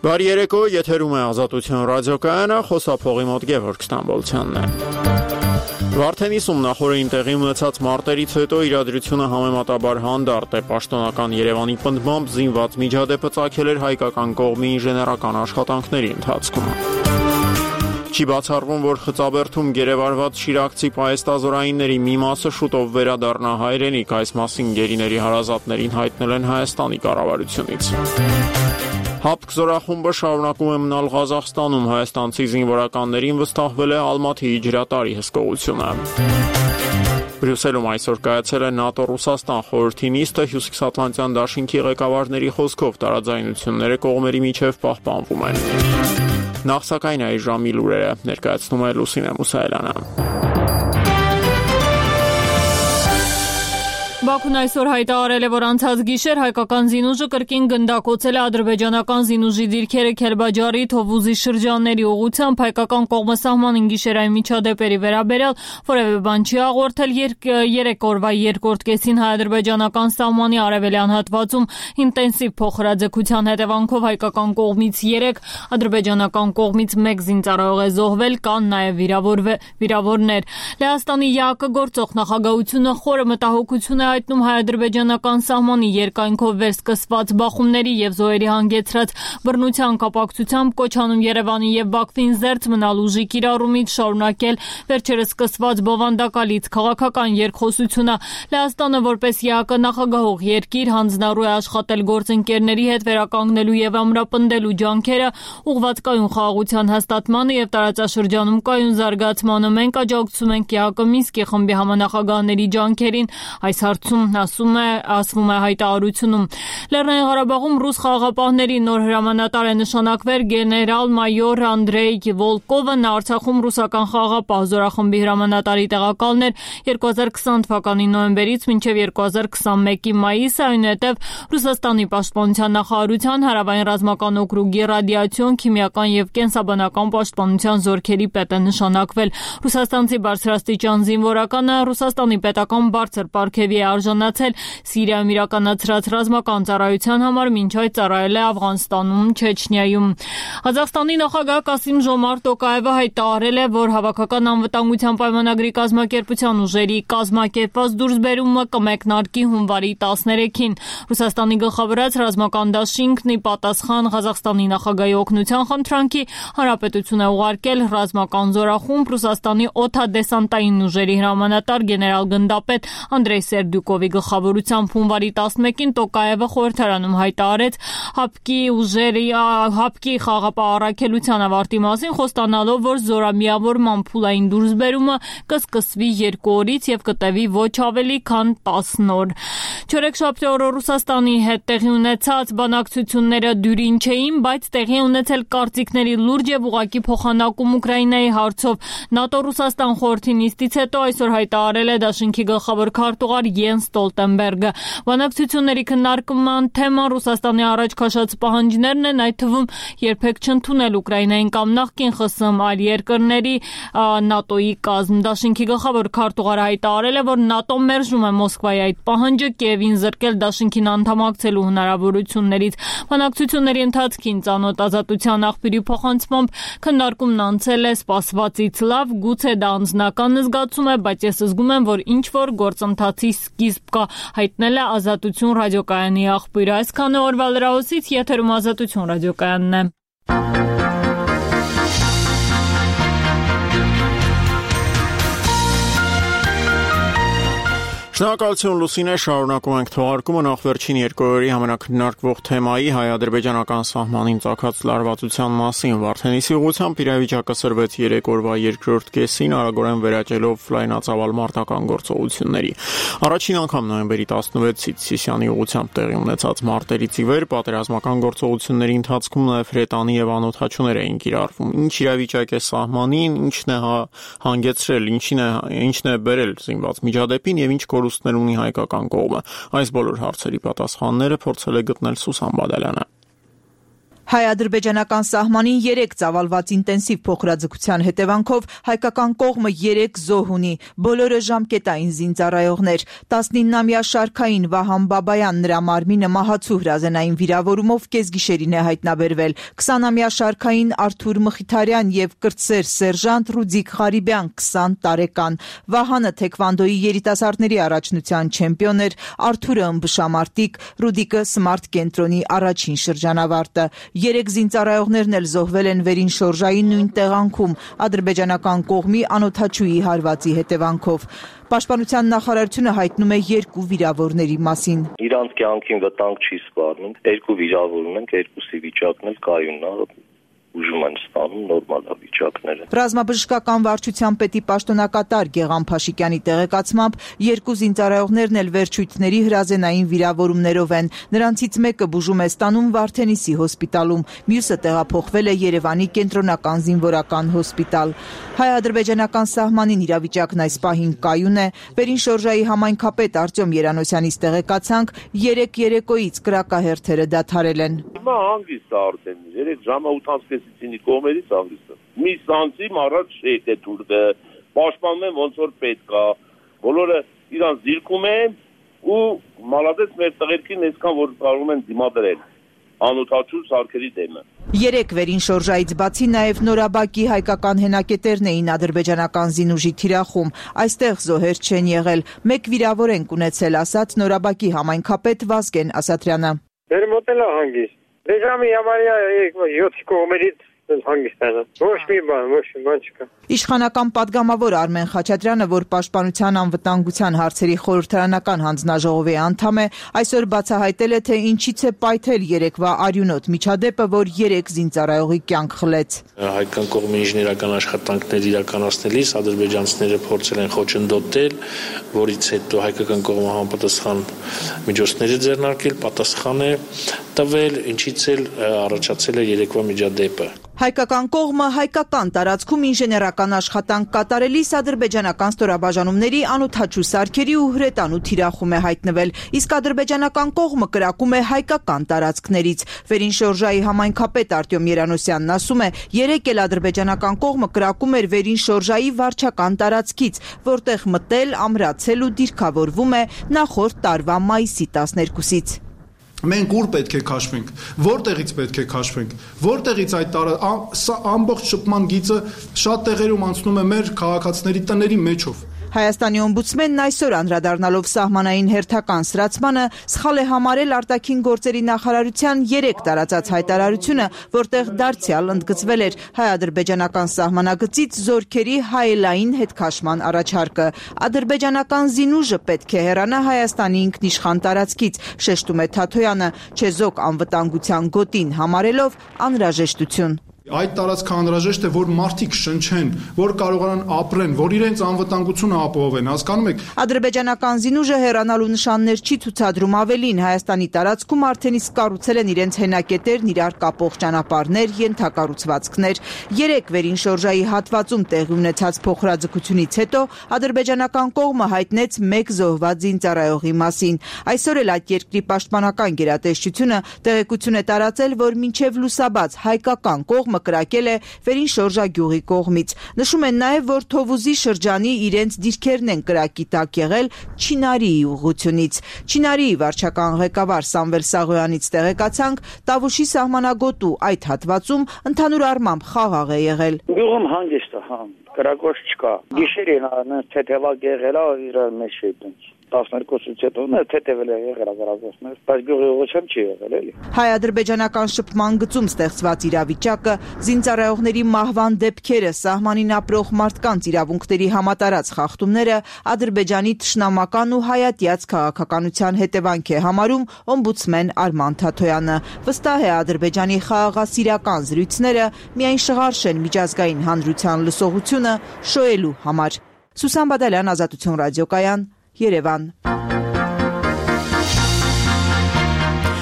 Բարի երեկո, եթերում է Ազատություն ռադիոկայանը, խոսափողի մոտ Գևորգ Ստամբոլցյանն է։ Վարդենիսում նախորդին տեղի ունեցած մարտերից հետո իրադրությունը համեմատաբար հանդարտ է։ Պաշտոնական Երևանի պնդմամբ զինված միջադեպը ծագել էր հայկական կողմի ինժեներական աշխատանքների ընթացքում։ Չի բացառվում, որ Խծաբերդում գերեվարված շիրակցի պահեստազորայինների մի մասը շուտով վերադառնա հայրենիք, այս մասին գերիների հարազատներին հայտնել են Հայաստանի կառավարությունից։ ՀԱՊԿ զորախումբը շարունակում է մնալ Ղազախստանում, հայաստանցի զինվորականներին վստահվել է Ալմաթիի ջրատարի հսկողությունը։ Բրյուսելում այսօր կայացել է ՆԱՏՕ-Ռուսաստան խորհրդի նիստը, Հյուսիսատլանտյան դաշինքի ղեկավարների խոսքով տարաձայնությունները կողմերի միջև պահպանվում են։ Նախ սակայն այս ժամի լուրերը ներկայացնում է Լուսինե Մուսայելյանը։ Բաքուն այսօր հայտարարել է, որ անցած գիշեր հայկական զինուժը կրկին գնդակոծել է ադրբեջանական զինուժի դիրքերը Քելբաջարի, Թովուզի շրջանների ուղղությամբ, հայկական կողմը սահմանին գիշերային միջադեպերի վերաբերյալ որևէ բան չի հաղորդել։ 3 օրվա երկրորդ կեսին հայ-ադրբեջանական սահմանի արևելյան հատվածում ինտենսիվ փոխհրաձգության հետևանքով հայկական կողմից 3, ադրբեջանական կողմից 1 զինծառայող է զոհվել, կան նաև վիրավորներ։ Լեհաստանի ԵԱԿ գործող նախագահությունը խորը մտահոգություն է հայտնում հայ-ադրբեջանական սահմանի երկայնքով վերսկսված բախումների եւ զոհերի հանգեցրած բռնության կապակցությամբ, կոչ անում Երևանի եւ Բաքվին զերծ մնալ ուժի կիրառումից, շարունակել վերջերս սկսված բովանդակալից քաղաքական երկխոսությունը։ Լեհաստանը որպես ԵԱԿ նախագահող երկիր հանձնառու է աշխատել գործընկերների հետ վերականգնելու եւ ամրապնդելու ջանքերը, ուղղված կայուն խաղաղության հաստատմանը եւ տարածաշրջանում կայուն զարգացմանը։ Մենք աջակցում ենք ԵԱԿ Մինսկի խմբի համանախագահների ջանքերին, այս հարցում ասվում է հայտարարությունում։ Լեռնային Ղարաբաղում ռուս խաղաղապահների նոր հրամանատար է նշանակվել գեներալ-մայոր Անդրեյ Վոլկովը, նա Արցախում ռուսական խաղաղապահ զորախմբի հրամանատարի տեղակալն էր 2020 թվականի նոյեմբերից մինչև 2021-ի մայիսը, այնուհետև Ռուսաստանի պաշտպանության նախարարության հարավային ռազմական օկրուգի ռադիացիոն, քիմիական եւ կենսաբանական պաշտպանության զորքերի պետ է նշանակվել։ Ռուսաստանցի բարձրաստիճան զինվորականը Ռուսաստանի պետական բարձր պարգևի է արժանացել Սիրիայում իրականացրած ռազմական ծառայության համար, մինչ այդ ծառայել է Աֆղանստանում, Չեչնիայում։ Ղազախստանի նախագահ Կասիմ-Ժոմարտ Տոկաևը հայտարարել է, որ հավաքական անվտանգության պայմանագրի կազմակերպության ուժերի կազմակերպված դուրսբերումը կմեկնարկի հունվարի 13-ին։ Ռուսաստանի գլխավորած ռազմական դաշինքն ի պատասխան Ղազախստանի նախագահի օգնության խնդրանքի հանրապետություն է ուղարկել ռազմական զորախումբ Ռուսաստանի օդադեսանտային ուժերի հրամանատար գեներալ-գնդապետ Անդրեյ Սերդյուկովի գլխավորությամբ հունվարի 11-ին Տոկաևը խորհրդարանում հայտարարեց ՀԱՊԿ-ի խաղաղապահ առաքելության ավարտի մասին, խոստանալով, որ զորամիավորման փուլային դուրսբերումը կսկսվի 2 օրից եւ կտևի ոչ ավելի քան 10 օր։ Չորեքշաբթի օրը Ռուսաստանի հետ տեղի ունեցած բանակցությունները դյուրին չէին, բայց տեղի ունեցել կարծիքների լուրջ եւ ուղղակի փոխանակում Ուկրաինայի հարցով։ ՆԱՏՕ-Ռուսաստան խորհրդի նիստից հետո այսօր հայտարարել է դաշինքի գլխավոր քարտուղար Յենս Ստոլտենբերգը։ Բանակցությունների քննարկման թեման Ռուսաստանի առաջ քաշած պահանջներն են, այդ թվում երբեք չընդունել Ուկրաինային կամ նախկին ԽՍՀՄ այլ երկրների ՆԱՏՕ-ի կազմ։ Դաշինքի գլխավոր քարտուղարը հայտարարել է, որ ՆԱՏՕ-ն մերժում է Մոսկվայի այդ պահանջը, Կիևին զրկել դաշինքին անդամակցելու հնարավորություններից։ Բանակցությունների ընթացքին ծանոթ ազատության աղբյուրի փոխանցմամբ քննարկումն անցել է սպասվածից լավ, գուցե դա անձնական զգացում է, բայց ես զգում եմ, որ ինչ-որ գործընթացի սկիզբ կա, հայտնել է Ազատություն ռադիոկայանի աղբյուրը։ Այսքանը օրվա լրահոսից, եթերում Ազատություն ռադիոկայանն է։ Շնորհակալություն Լուսինե, շարունակում ենք թողարկումը նախ վերջին 2 օրերի համանախնարկվող թեմայի հայ-ադրբեջանական սահմանին ծագած լարվածության մասին։ Վարդենիսի ուղղությամբ իրավիճակը սրվեց 3 օրվա երկրորդ կեսին, արագորեն վերաճելով լայնածավալ մարտական գործողությունների։ Առաջին անգամ նոյեմբերի 16-ից Սիսիանի ուղղությամբ տեղի ունեցած մարտերից ի վեր պատերազմական գործողությունների ընթացքում նաև հրետանի եւ անօդաչուներ էին կիրառվում։ Ինչ իրավիճակ է սահմանին, ինչն է հանգեցրել, ինչն է բերել զինված միջադեպին եւ ինչ կորուստներ ունի հայկական կողմը։ Այս բոլոր հարցերի պատասխանները փորձել է գտնել Սուսան Բադալյանը։ Հայ-ադրբեջանական սահմանին 3 ծավալված ինտենսիվ փոխհրաձգության հետևանքով հայկական կողմը 3 զոհ ունի, բոլորը ժամկետային զինծառայողներ, 19-ամյա շարքային Վահան Բաբայան նրա մարմինը մահացու հրազենային վիրավորումով կեսգիշերին է հայտնաբերվել, 20-ամյա շարքային Արթուր Մխիթարյան և կրտսեր սերժանտ Ռուդիկ Ղարիբյան 20 տարեկան, Վահանը թեքվանդոյի երիտասարդների առաջնության չեմպիոն էր, Արթուրը ըմբշամարտիկ, Ռուդիկը սմարթ կենտրոնի առաջին շրջանավարտը, 3 զինծառայողներն էլ զոհվել են վերին շորժայի նույն տեղանքում ադրբեջանական կողմի անօդաչուի հարվածի հետևանքով։ Պաշտպանության նախարարությունը հայտնում է 2 վիրավորների մասին։ Իրանց կյանքին վտանգ չի սպառնում, 2 վիրավոր ունենք, 2-ի վիճակն էլ կայունն է, ուժում են ստանում նորմալ վիճակները։ Ռազմաբժշկական վարչության պետի պաշտոնակատար Գեղամ Փաշիկյանի տեղեկացմամբ 2 զինծառայողներն էլ վերջույթների հրազենային վիրավորումներով են։ Նրանցից մեկը բուժում է ստանում Վարդենիսի հոսպիտալում, մյուսը տեղափոխվել է Երևանի կենտրոնական զինվորական հոսպիտալ։ Հայ-ադրբեջանական սահմանին իրավիճակն այս պահին կայուն է։ Վերին շորժայի համայնքապետ Արտյոմ Երանոսյանից տեղեկացանք 3 երեկոյից կրակահերթերը դադարել են։ Հիմա հանգիստ է արդեն 3 ժամը 8:30-ի կողմերից հանգիստ։ Մի սանցիմ առաջ եկե թուրքը, պաշտպանում են ոնց որ պետք է։ Բոլորը իրանց դիրքում են ու մալադես մեր տղերքին այսքան որ կարող են դիմադրել անօդաչու սարքերի դեմը։ 3 վերին շորժայից բացի նաև Նորաբակի հայկական հենակետերն էին ադրբեջանական զինուժի թիրախում։ Այստեղ զոհեր չեն եղել։ 1 վիրավոր են ունեցել, ասաց Նորաբակի համայնքապետ Վազգեն Ասատրյանը։ Դեր մոտել է հանգիստ։ Դեժամի համարյա 7 կողմերից հանգստանա։ Ոչ մի բան չկա։ Իշխանական պատգամավոր Արմեն Խաչատրյանը, որ Պաշտպանության անվտանգության հարցերի խորհրդարանական հանձնաժողովի անդամ է, այսօր բացահայտել է, թե ինչից է պայթել երեկվա արյունոտ միջադեպը, որ 3 զինծառայողի կյանք խլեց։ Հայկական կողմի ինժեներական աշխատանքներ իրականացնելիս ադրբեջանցիները փորձել են խոչընդոտել, որից հետո հայկական կողմը համապատասխան միջոցներ է ձեռնարկել, պատասխան է տվել, ինչից էլ առաջացել է երեկվա միջադեպը։ Հայկական կողմը հայկական տարածքում ինժեներական աշխատանք կատարելիս ադրբեջանական ստորաբաժանումների անօդաչու սարքերի ու հրետանու թիրախում է հայտնվել, իսկ ադրբեջանական կողմը կրակում է հայկական տարածքներից։ Վերին շորժայի համայնքապետ Արտյոմ Երանոսյանն ասում է, 3 էլ ադրբեջանական կողմը կրակում էր վերին շորժայի վարչական տարածքից, որտեղ մտել, ամրացել ու դիրքավորվում է նախորդ տարվա մայիսի 12-ից։ Մենք ուր պետք է քաշվենք, որտեղից պետք է քաշվենք, որտեղից այդ ամբողջ շփման գիծը շատ տեղերում անցնում է մեր քաղաքացիների տների մեջով։ Հայաստանի օմբուդսմենն այսօր անդրադառնալով սահմանային հերթական սրացմանը սխալ է համարել արտաքին գործերի նախարարության 3 տարածած հայտարարությունը, որտեղ դարձյալ ընդգծվել էր հայ-ադրբեջանական սահմանագծից զորքերի հայելային հետքաշման առաջարկը։ Ադրբեջանական զինուժը պետք է հեռանա Հայաստանի ինքնիշխան տարածքից, շեշտում է Թաթոյանը, չեզոք անվտանգության գոտին համարելով անհրաժեշտություն։ Այդ տարածքը անհրաժեշտ է, որ մարդիկ շնչեն, որ կարողանան ապրեն, որ իրենց անվտանգությունը ապահովեն, հասկանում եք։ Ադրբեջանական զինուժը հեռանալու նշաններ չի ցուցադրում, ավելին Հայաստանի տարածքում արդեն իսկ կառուցել են իրենց հենակետերն, իրար կապող ճանապարհներ, ենթակառուցվածքներ։ 3 վերին շորժայի հատվածում տեղի ունեցած փոխհրաձգությունից հետո ադրբեջանական կողմը հայտնեց 1 զոհված զինծառայողի մասին։ Այսօր էլ այդ երկրի պաշտպանական գերատեսչությունը տեղեկություն է տարածել, որ մինչև լուսաբաց հայկական կողմը կրակել է վերին շորժա գյուղի կողմից։ Նշում են նաև, որ Թովուզի շրջանի իրենց դիրքերն են կրակի տակ եղել Չինարիի ուղղությունից։ Չինարիի վարչական ղեկավար Սամվել Սաղոյանից տեղեկացանք, Տավուշի սահմանագոտու այդ հատվածում ընդհանուր առմամբ խաղաղ է եղել։ Գյուղում հանգիստ է, կրակոց չկա։ Գիշերին թեթևակ եղել է իրար մեջ շեյտունց։ 12-ից հետո թեթևել է եղել ագրագործներ, բայց գյուղի ուղղությամբ չի եղել էլի։ Հայ-ադրբեջանական շփման գծում ստեղծված իրավիճակը, զինծառայողների մահվան դեպքերը, սահմանին ապրող մարդկանց իրավունքների համատարած խախտումները Ադրբեջանի թշնամական ու հայատյաց քաղաքականության հետևանք է համարում օմբուդսմեն Արման Թաթոյանը։ Վստահ է Ադրբեջանի խաղաղասիրական զրույցները միայն շղարշ են միջազգային հանրության լսողությունը շոյելու համար։ Սուսան Բադալյան, Ազատություն ռադիոկայան, Երևան։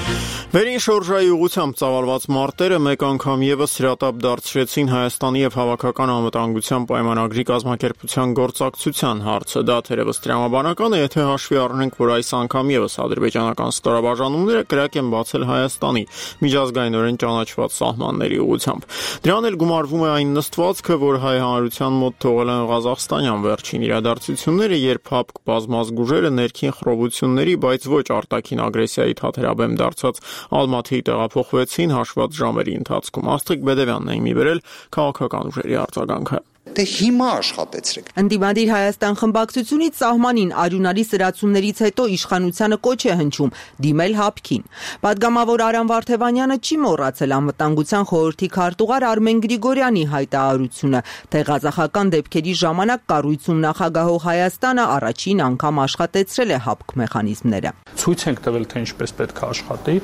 Վերին շորժայի ուղղությամբ ծավալված մարտերը մեկ անգամ ևս հրատապ դարձրեցին Հայաստանի եւ հավաքական անվտանգության պայմանագրի կազմակերպության գործակցության հարցը։ Դա թերևս տրամաբանական է, եթե հաշվի առնենք, որ այս անգամ ևս ադրբեջանական ստորաբաժանումները կրակ են բացել Հայաստանի միջազգայինորեն ճանաչված սահմանների ուղղությամբ։ Դրան էլ գումարվում է այն նստվածքը, որ հայ հանրության մոտ թողել են ղազախստանյան վերջին իրադարձությունները, երբ ՀԱՊԿ բազմազգուժերը ներքին խռովությունների, բայց ոչ արտաքին ագրեսիայի թաթերաբեմ դարձած Ալմաթիի տեղափոխվեցին հաշված ժամերի ընթացքում։ Աստղիկ Բեդևյանն է իմի բերել քաղաքական ուժերի արձագանքը։ Դե հիմա աշխատեցրեք։ Ընդդիմադիր Հայաստան խմբակցությունից սահմանին արյունարի սրացումներից հետո իշխանությանը կոչ է հնչում դիմել ՀԱՊԿ-ին։ Պատգամավոր Արամ Վարդևանյանը չի մոռացել անվտանգության խորհրդի քարտուղար Արմեն Գրիգորյանի հայտարարությունը, թե ղազախական դեպքերի ժամանակ կառույցում նախագահող Հայաստանը առաջին անգամ աշխատեցրել է ՀԱՊԿ մեխանիզմները։ Ցույց ենք տվել, թե ինչպես պետք է աշխատի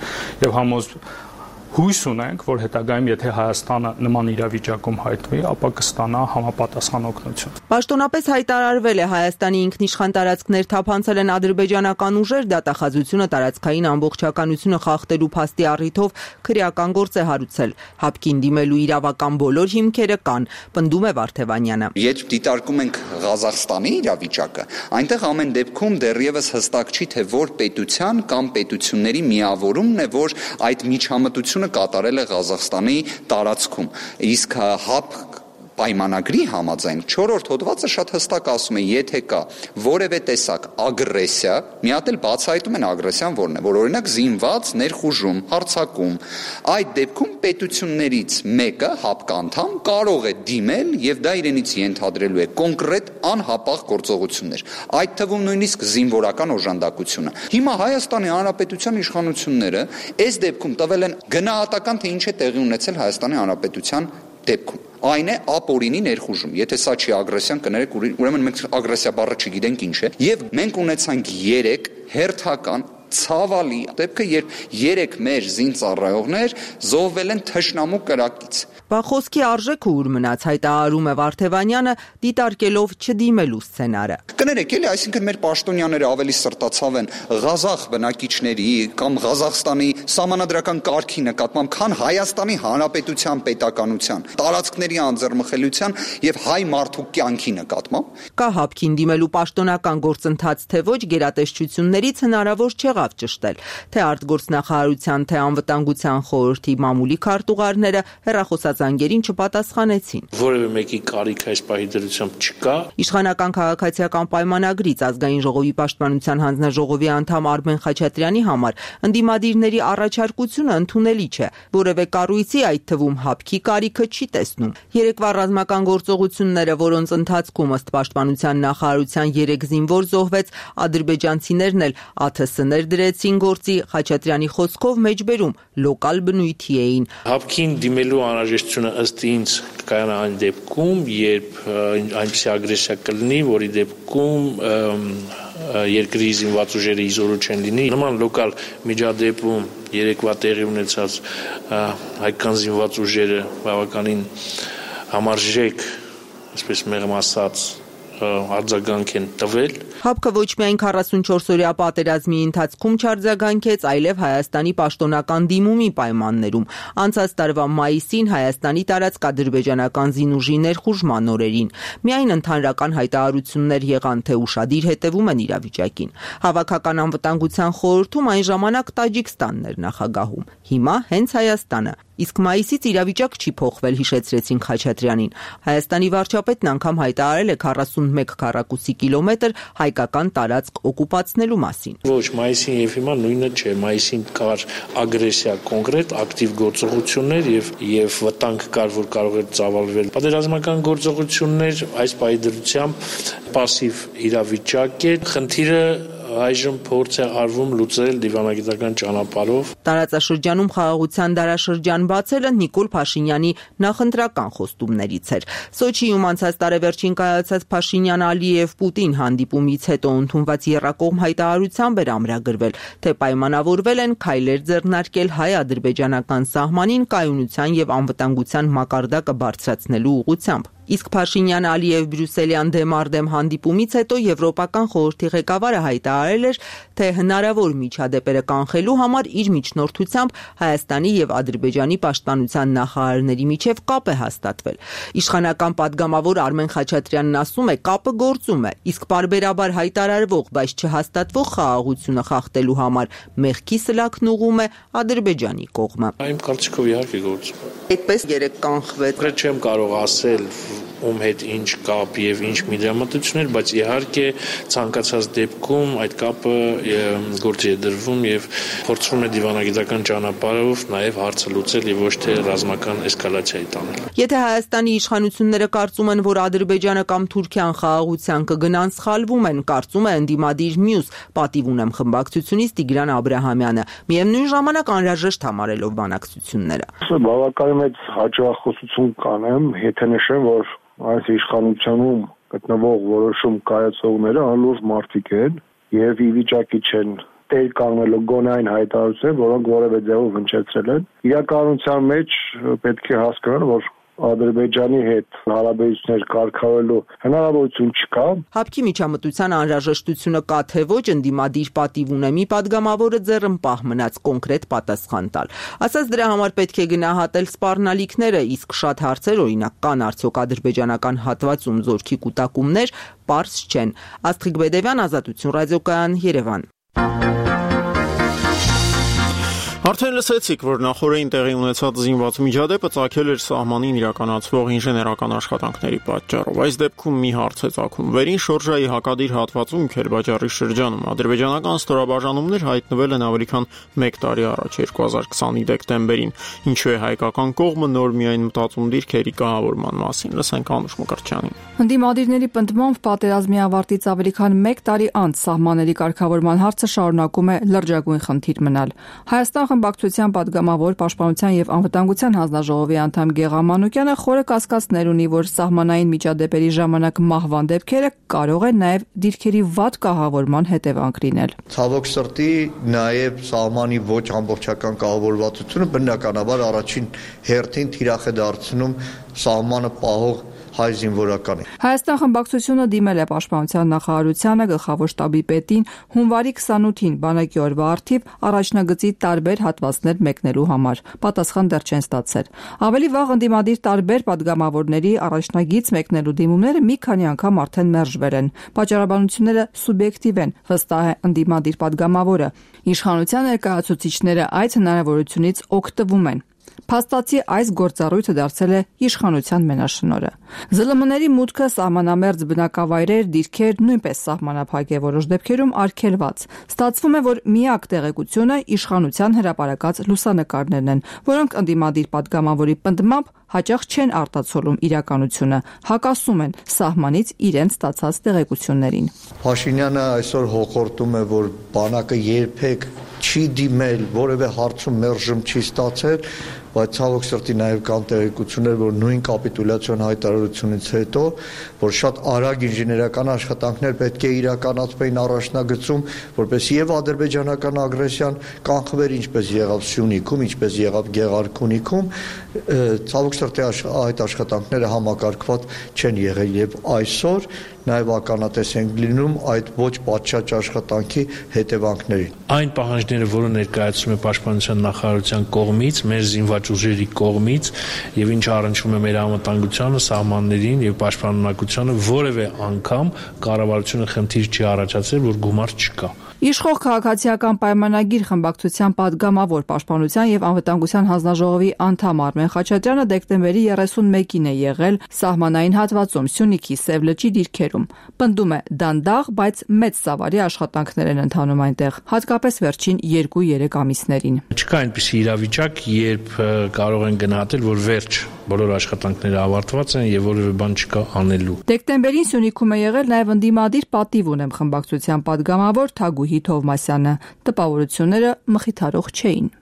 եւ հույս ունենք, որ հետագայում, եթե Հայաստանը նման իրավիճակում հայտնվի, ապա կստանա համապատասխան օգնություն։ Պաշտոնապես հայտարարվել է Հայաստանի ինքնիշխան տարածքներ թափանցել են ադրբեջանական ուժեր, դատախազությունը տարածքային ամբողջականությունը խախտելու փաստի առիթով քրեական գործ է հարուցել։ ՀԱՊԿ-ին դիմելու իրավական բոլոր հիմքերը կան, պնդում է Վարդևանյանը։ Երբ դիտարկում ենք Ղազախստանի իրավիճակը, այնտեղ ամեն դեպքում դեռևս հստակ չի, թե որ պետության կամ պետությունների միավորումն է, որ այդ միջամտությունը կատարել է Ղազախստանի տարածքում։ Իսկ ՀԱՊԿ պայմանագրի համաձայն 4-րդ հոդվածը շատ հստակ ասում է, եթե կա որևէ տեսակ ագրեսիա, մի հատ էլ բացահայտում են ագրեսիան որն է, որ օրինակ զինված ներխուժում, հարձակում, այդ դեպքում պետություններից մեկը ՀԱՊԿ անդամ կարող է դիմել եւ դա իրենից ենթադրելու է կոնկրետ անհապաղ գործողություններ, այդ թվում նույնիսկ զինվորական օժանդակությունը։ Հիմա Հայաստանի Հանրապետության իշխանությունները այս դեպքում տվել են գնահատական, թե ինչ է տեղի ունեցել Հայաստանի Հանրապետության դեպքում։ Այն է ապօրինի ներխուժում։ Եթե սա չի ագրեսիան, կներեք, ուրեմն մենք ագրեսիա բառը չգիտենք ինչ է։ Եվ մենք ունեցանք 3 հերթական ցավալի դեպքը, երբ 3 մեր զինծառայողներ զոհվել են թշնամու կրակից։ Բա խոսքի արժեքը ուր մնաց, հայտարարում է Վարդևանյանը, դիտարկելով չդիմելու սցենարը։ Կներեք, էլի, այսինքն մեր պաշտոնյաները ավելի սրտացավ են Ղազախ բնակիչների կամ Ղազախստանի սահմանադրական կարգի նկատմամբ, քան Հայաստանի Հանրապետության պետականության, տարածքների անձեռմխելիության եւ հայ մարդու կյանքի նկատմամբ։ Կա ՀԱՊԿ-ին դիմելու պաշտոնական գործընթաց, թե ոչ, գերատեսչություններից հնարավոր չեղավ ճշտել, թե արտգործնախարարության, թե անվտանգության խորհրդի մամուլի քարտուղարները հեռախոսազանգերին չպատասխանեցին։ Որևէ մեկի կարիք այս պահի դրությամբ չկա։ Իշխանական քաղաքացիական պայմանագրից Ազգային ժողովի պաշտպանության հանձնաժողովի անդամ Արմեն Խաչատրյանի համար ընդդիմադիրների առաջարկությունը ընդունելի չէ, որևէ կառույցի, այդ թվում ՀԱՊԿ-ի կարիքը չի տեսնում։ Երեկվա ռազմական գործողությունները, որոնց ընթացքում ըստ պաշտպանության նախարարության 3 զինվոր զոհվեց, ադրբեջանցիներն էլ ԱԹՍ-ներ դրեցին գործի, Խաչատրյանի խոսքով մեջբերում լոկալ բնույթի էին։ ՀԱՊԿ-ին դիմելու անհրաժեշտությունը ըստ ինձ կայանա այն դեպքում, երբ այնպիսի ագրեսիա կլինի, որի դեպքում երկրի զինված ուժերը իզորու չեն լինի։ Նման լոկալ միջադեպում երեկվա տեղի ունեցած հայկական զինված ուժերը բավականին համարժեք, այսպես մեղմ ասած, արձագանք են տվել։ ՀԱՊԿ-ը ոչ միայն 44-օրյա պատերազմի ընթացքում չարձագանքեց, այլև Հայաստանի պաշտոնական դիմումի պայմաններում։ Անցած տարվա մայիսին Հայաստանի տարածք ադրբեջանական զինուժի ներխուժման օրերին։ Միայն ընդհանրական հայտարարություններ եղան, թե ուշադիր հետևում են իրավիճակին։ Հավաքական անվտանգության խորհրդում այն ժամանակ Տաջիկստանն էր նախագահում։ Հիմա հենց Հայաստանը։ Իսկ մայիսից իրավիճակ չի փոխվել, հիշեցրեցին Խաչատրյանին։ Հայաստանի վարչապետն անգամ հայտարարել է 41 քառակուսի կիլոմետր հայկական տարածք օկուպացնելու մասին։ Ոչ, մայիսին եւ հիմա նույնը չէ։ Մայիսին կար ագրեսիա կոնկրետ, ակտիվ գործողություններ եւ վտանգ կար, որ կարող էր ծավալվել։ Պատերազմական գործողություններ այս պահի դրությամբ պասիվ իրավիճակ է։ Խնդիրը այժմ փորձ է արվում լուծել դիվանագիտական ճանապարհով։ Տարածաշրջանում խաղաղության դարաշրջան բացելը Նիկոլ Փաշինյանի նախընտրական խոստումներից էր։ Սոչիում անցած տարեվերջին կայացած Փաշինյան-Ալիև-Պուտին հանդիպումից հետո ընդունված եռակողմ հայտարարությամբ էր ամրագրվել, թե պայմանավորվել են քայլեր ձեռնարկել հայ-ադրբեջանական սահմանին կայունության եւ անվտանգության մակարդակը բարձրացնելու ուղղությամբ։ Իսկ Փաշինյան-Ալիև Բրյուսելյան դեմ-արդեմ հանդիպումից հետո Եվրոպական խորհրդի ղեկավարը հայտարարել էր, թե հնարավոր միջադեպերը կանխելու համար իր միջնորդությամբ Հայաստանի եւ Ադրբեջանի պաշտպանության նախարարների միջև կապ է հաստատվել։ Իշխանական պատգամավոր Արմեն Խաչատրյանն ասում է, կապը գործում է, իսկ պարբերաբար հայտարարվող, բայց չհաստատվող խաղաղությունը խախտելու համար մեղքի սլաքն ուղղում է Ադրբեջանի կողմը։ Իմ կարծիքով իհարկե գործում է։ Այդպես երեք կանխվեց։ Չեմ կարող ասել ում հետ ինչ կապ եւ ինչ միջամտություններ, բայց իհարկե ցանկացած դեպքում այդ կապը գործի է դրվում եւ փորձվում է դիվանագիտական ճանապարհով նաեւ հարցը լուծել եւ ոչ թե ռազմական էսկալացիայի տանել։ Եթե Հայաստանի իշխանությունները կարծում են, որ Ադրբեջանը կամ Թուրքիան խաղաղության կգնան, սխալվում են, կարծում է ընդդիմադիր մյուս պատիվ ունեմ խմբակցությունից Տիգրան Աբրահամյանը, միևնույն ժամանակ անհրաժեշտ համարելով բանակցությունները։ Բավականին մեծ հաջողախոսություն կանեմ, եթե նշեմ, որ այս իշխանությունում գտնվող որոշում կայացողները անլուրջ մարդիկ են եւ ի վիճակի չեն տեր կանգնելու գոնե այն հայտարարությունները, որոնք որևէ ձևով հնչեցրել են։ Իրականության մեջ պետք է հասկանալ, որ Ադրբեջանի հետ հարաբերություններ կարգավորելու հնարավորություն չկա։ Հապկի միջամտության անհրաժեշտությունը կա թե ոչ, ընդդիմադիր պատիվ ունեմի պատգամավորը ձեռնպահ մնաց կոնկրետ պատասխան տալ։ Ասած դրա համար պետք է գնահատել սպառնալիքները, իսկ շատ հարցեր, օրինակ, կան արդյոք ադրբեջանական հատվածում զորքի կուտակումներ, պարզ չեն։ Աստղիկ Բեդևյան, Ազատություն ռադիոկայան, Երևան։ Արդեն լսեցիք, որ նախորդին տեղի ունեցած զինված միջադեպը ծագել էր սահմանին իրականացվող ինժեներական աշխատանքների պատճառով։ Այս դեպքում մի հարց է ծագում. վերին շորժայի հակադիր հատվածում Քերբաջարի շրջանում ադրբեջանական ստորաբաժանումներ հայտնվել են ավելի քան 1 տարի առաջ, 2020-ի դեկտեմբերին, ինչու է հայկական կողմը նոր միայն մտածում դիրքերի կահավորման մասին։ Լսենք Անուշ Մկրտչյանին։ Ընդդիմադիրների պնդմամբ պատերազմի ավարտից ավելի քան 1 տարի անց սահմանների կարգավորման հարցը շարունակում է լրջագույն խնդիր մնալ։ Հայաստան խմբակցության պատգամավոր Պաշտպանության եւ անվտանգության հանձնաժողովի անդամ Գեղամ Մանուկյանը խորը կասկածներ ունի, որ սահմանային միջադեպերի ժամանակ մահվան դեպքերը կարող են նաեւ դիրքերի վատ կահավորման հետևանք լինել։ Ցավոք սրտի նաեւ սահմանի ոչ ամբողջական կահավորվածությունը բնականաբար առաջին հերթին թիրախ է դարձնում սահմանը պահող հայ զինվորականի։ Հայաստան խմբակցությունը դիմել է Պաշտպանության նախարարությանը, գլխավոր շտաբի պետին հունվարի 28-ին բանակի օրվա առթիվ առաջնագծի տարբեր հատվածներ մեկնելու համար։ Պատասխան դեռ չեն ստացել։ Ավելի վաղ ընդդիմադիր տարբեր պատգամավորների առաջնագիծ մեկնելու դիմումները մի քանի անգամ արդեն մերժվել են։ Պատճառաբանությունները սուբյեկտիվ են, վստահ է ընդդիմադիր պատգամավորը։ Իշխանության ներկայացուցիչները այդ հնարավորությունից օգտվում են։ Փաստացի այս գործառույթը դարձել է իշխանության մենաշնորհը։ ԶԼՄ-ների մուտքը սահմանամերձ բնակավայրեր, դիրքեր նույնպես սահմանափակ է որոշ դեպքերում արգելված։ Ստացվում է, որ միակ տեղեկությունը իշխանության հրապարակած լուսանկարներն են, որոնք ընդդիմադիր պատգամավորի պնդմամբ հաճախ չեն արտացոլում իրականությունը, հակասում են սահմանից իրենց ստացած տեղեկություններին։ Փաշինյանը այսօր հոխորտում է, որ բանակը երբեք չի դիմել, որևէ հարցում մերժում չի ստացել, բայց ցավոք սրտի նաև կան տեղեկություններ, որ նույն կապիտուլյացիոն հայտարարությունից հետո, որ շատ արագ ինժեներական աշխատանքներ պետք է իրականացվեին առաջնագծում, որպես եւ ադրբեջանական ագրեսիան կանխվեր, ինչպես եղավ Սյունիքում, ինչպես եղավ Գեղարքունիքում, ցավոք սրտի այդ աշխատանքները համակարգված չեն եղել եւ այսօր նաև ականատես ենք լինում այդ ոչ պատշաճ աշխատանքի հետևանքներին։ Այն պահանջները, որը ներկայացում է Պաշտպանության նախարարության կողմից, մեր զինված ուժերի կողմից եւ ինչը առնչվում է մեր անվտանգությանը, սահմաններին եւ պաշտպանունակությանը, որևէ անգամ կառավարությունը խնդիր չի առաջացրել, որ գումար չկա։ Իշխող քաղաքացիական պայմանագիր խմբակցության պատգամավոր Պաշտպանության եւ անվտանգության հանձնաժողովի անդամ Արմեն Խաչատրյանը դեկտեմբերի 31-ին է եղել սահմանային հատվածում Սյունիքի Սևլճի դիրքերում։ Պնդում է դանդաղ, բայց մեծ ծավալի աշխատանքներ են ընթանում այնտեղ, հատկապես վերջին 2-3 ամիսներին։ Չկա այնպիսի իրավիճակ, երբ կարող են գնահատել, որ վերջ բոլոր աշխատանքները ավարտված են եւ որևէ բան չկա անելու։ Դեկտեմբերին Սյունիքում է եղել նաեւ ընդդիմադիր պատիվ ունեմ խմբակցության պատգամավոր Թագուհի Թովմասյանը։ Տպավորությունները մխիթարող չէին։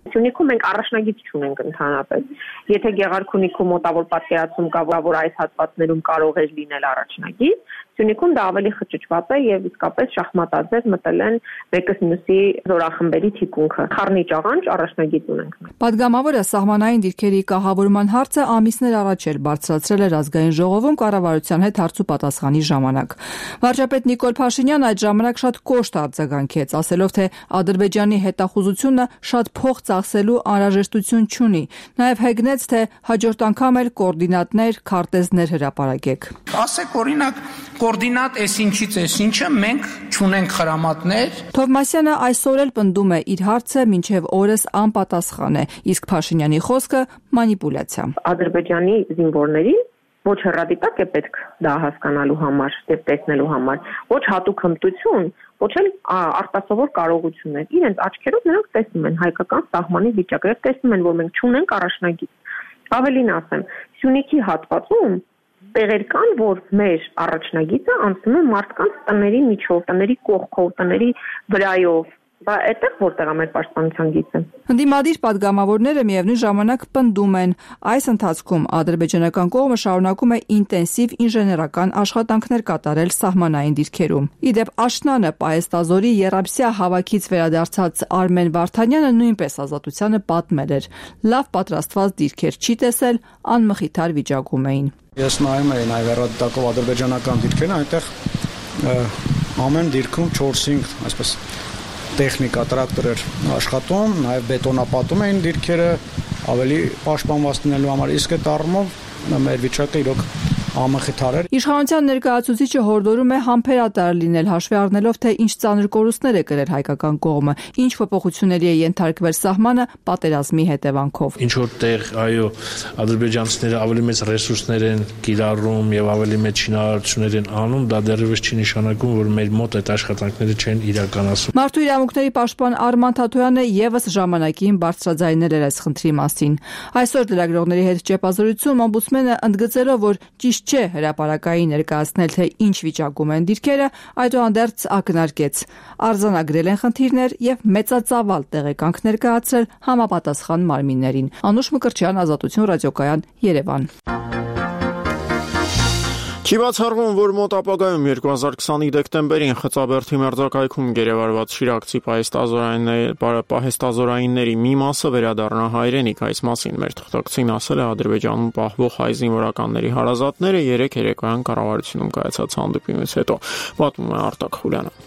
Սյունիքում մենք առաջնագիծ չունենք ընդհանրապես։ Եթե Գեղարքունիքում մոտավոր պատկերացում կա, որ այս հատվածներում կարող է լինել առաջնագիծ, Սյունիքում դա ավելի խճճված է եւ իսկապես շախմատաձև մտել են մեկս մյուսի զորախմբերի թիկունքը։ Խառնիճ աղանջ առաջնագիծ ունենք։ Պատգամավորը սահմանային դիրքերի կահավորման հարցը ամիսներ առաջ էր բարձրացրել էր ազգային ժողովում կառավարության հետ հարցուպատասխանի ժամանակ։ Վարչապետ Նիկոլ Փաշինյանը այդ ժամանակ շատ կոշտ արձագանքեց, ասելով թե Ադրբեջանի հետախուզությունը շատ փող ծախսելու անհրաժեշտություն չունի։ Նաև հեգնեց, թե հաջորդ անգամ էլ կոորդինատներ, քարտեզներ հրապարակեք։ Ասեք օրինակ կոորդինատ այսինչից այսինչը մենք չունենք խրամատներ։ Թովմասյանը այսօր էլ պնդում է իր հարցը մինչև օրս անպատասխան է, իսկ Փաշինյանի խոսքը մանիպուլյացիա։ Ադրբեջանի զինվորներին ոչ հեռադիտակ է պետք դա հասկանալու համար, դեպ տեսնելու համար, ոչ հատուկ հմտություն, ոչ էլ արտասովոր կարողություններ։ Իրենց աչքերով նրանք տեսնում են հայկական սահմանի վիճակը, եւ տեսնում են, որ մենք չունենք առաջնագիծ։ Ավելին ասեմ, Սյունիքի հատվածում տեղեր կան, որ մեր առաջնագիծը անցնում է մարդկանց տների միջով, տների կողքով, տների վրայով։ Բա այդտեղ որտեղ է մեր պաշտպանության գիծը։ Ընդդիմադիր պատգամավորները միևնույն ժամանակ պնդում են, այս ընթացքում ադրբեջանական կողմը շարունակում է ինտենսիվ ինժեներական աշխատանքներ կատարել սահմանային դիրքերում։ Իդեպ աշնանը Պահեստազորի Եռաբսյա հավաքից վերադարձած Արմեն Վարդանյանը նույնպես Ազատությանը պատմել էր. լավ պատրաստված դիրքեր չի տեսել, անմխիթար վիճակում էին։ Ես նայում էի նաև հեռադիտակով ադրբեջանական դիրքերն, այնտեղ ամեն դիրքում 4-5, այսպես տեխնիկա, տրակտոր էր աշխատում, նաև բետոնապատում էին դիրքերը ավելի պաշտպանված լինելու համար, իսկ այդ առումով մեր վիճակը իրոք ամխիթար էր։ Իշխանության ներկայացուցիչը հորդորում է համբերատար լինել, հաշվի առնելով, թե ինչ ծանր կորուստներ է կրել հայկական կողմը, ինչ փոփոխությունների է ենթարկվել սահմանը պատերազմի հետևանքով։ Ինչ որտեղ, այո, ադրբեջանցիները ավելի մեծ ռեսուրսներ են կիրառում եւ ավելի մեծ շինարարություններ են անում, դա դեռևս չի նշանակում, որ մեր մոտ այդ աշխատանքները չեն իրականացվում։ Մարդու իրավունքների պաշտպան Արման Թաթոյանը եւս ժամանակին բարձրաձայնել էր այս խնդրի մասին։ Այսօր լրագրողների հետ ճեպազրույցում օմբուդսմենը ընդգծելով, որ ճիշտ չէ հրապարակային ներկայացնել, թե ինչ վիճակում են դիրքերը, այդուհանդերձ ակնարկեց. արձանագրել են խնդիրներ եւ մեծածավալ տեղեկանք ներկայացրել համապատասխան մարմիններին։ Անուշ Մկրտչյան, Ազատություն ռադիոկայան, Երևան։ Չի բացառվում, որ մոտ ապագայում 2020 դեկտեմբերին Խծաբերդի մերձակայքում գերեվարված շիրակցի պահեստազորայինների մի մասը վերադառնա հայրենիք։ Այս մասին մեր թղթակցին ասել է Ադրբեջանում պահվող հայ զինվորականների հարազատները 3 երեկոյան կառավարությունում կայացած հանդիպումից հետո, պատմում է Արտակ Խուլյանը։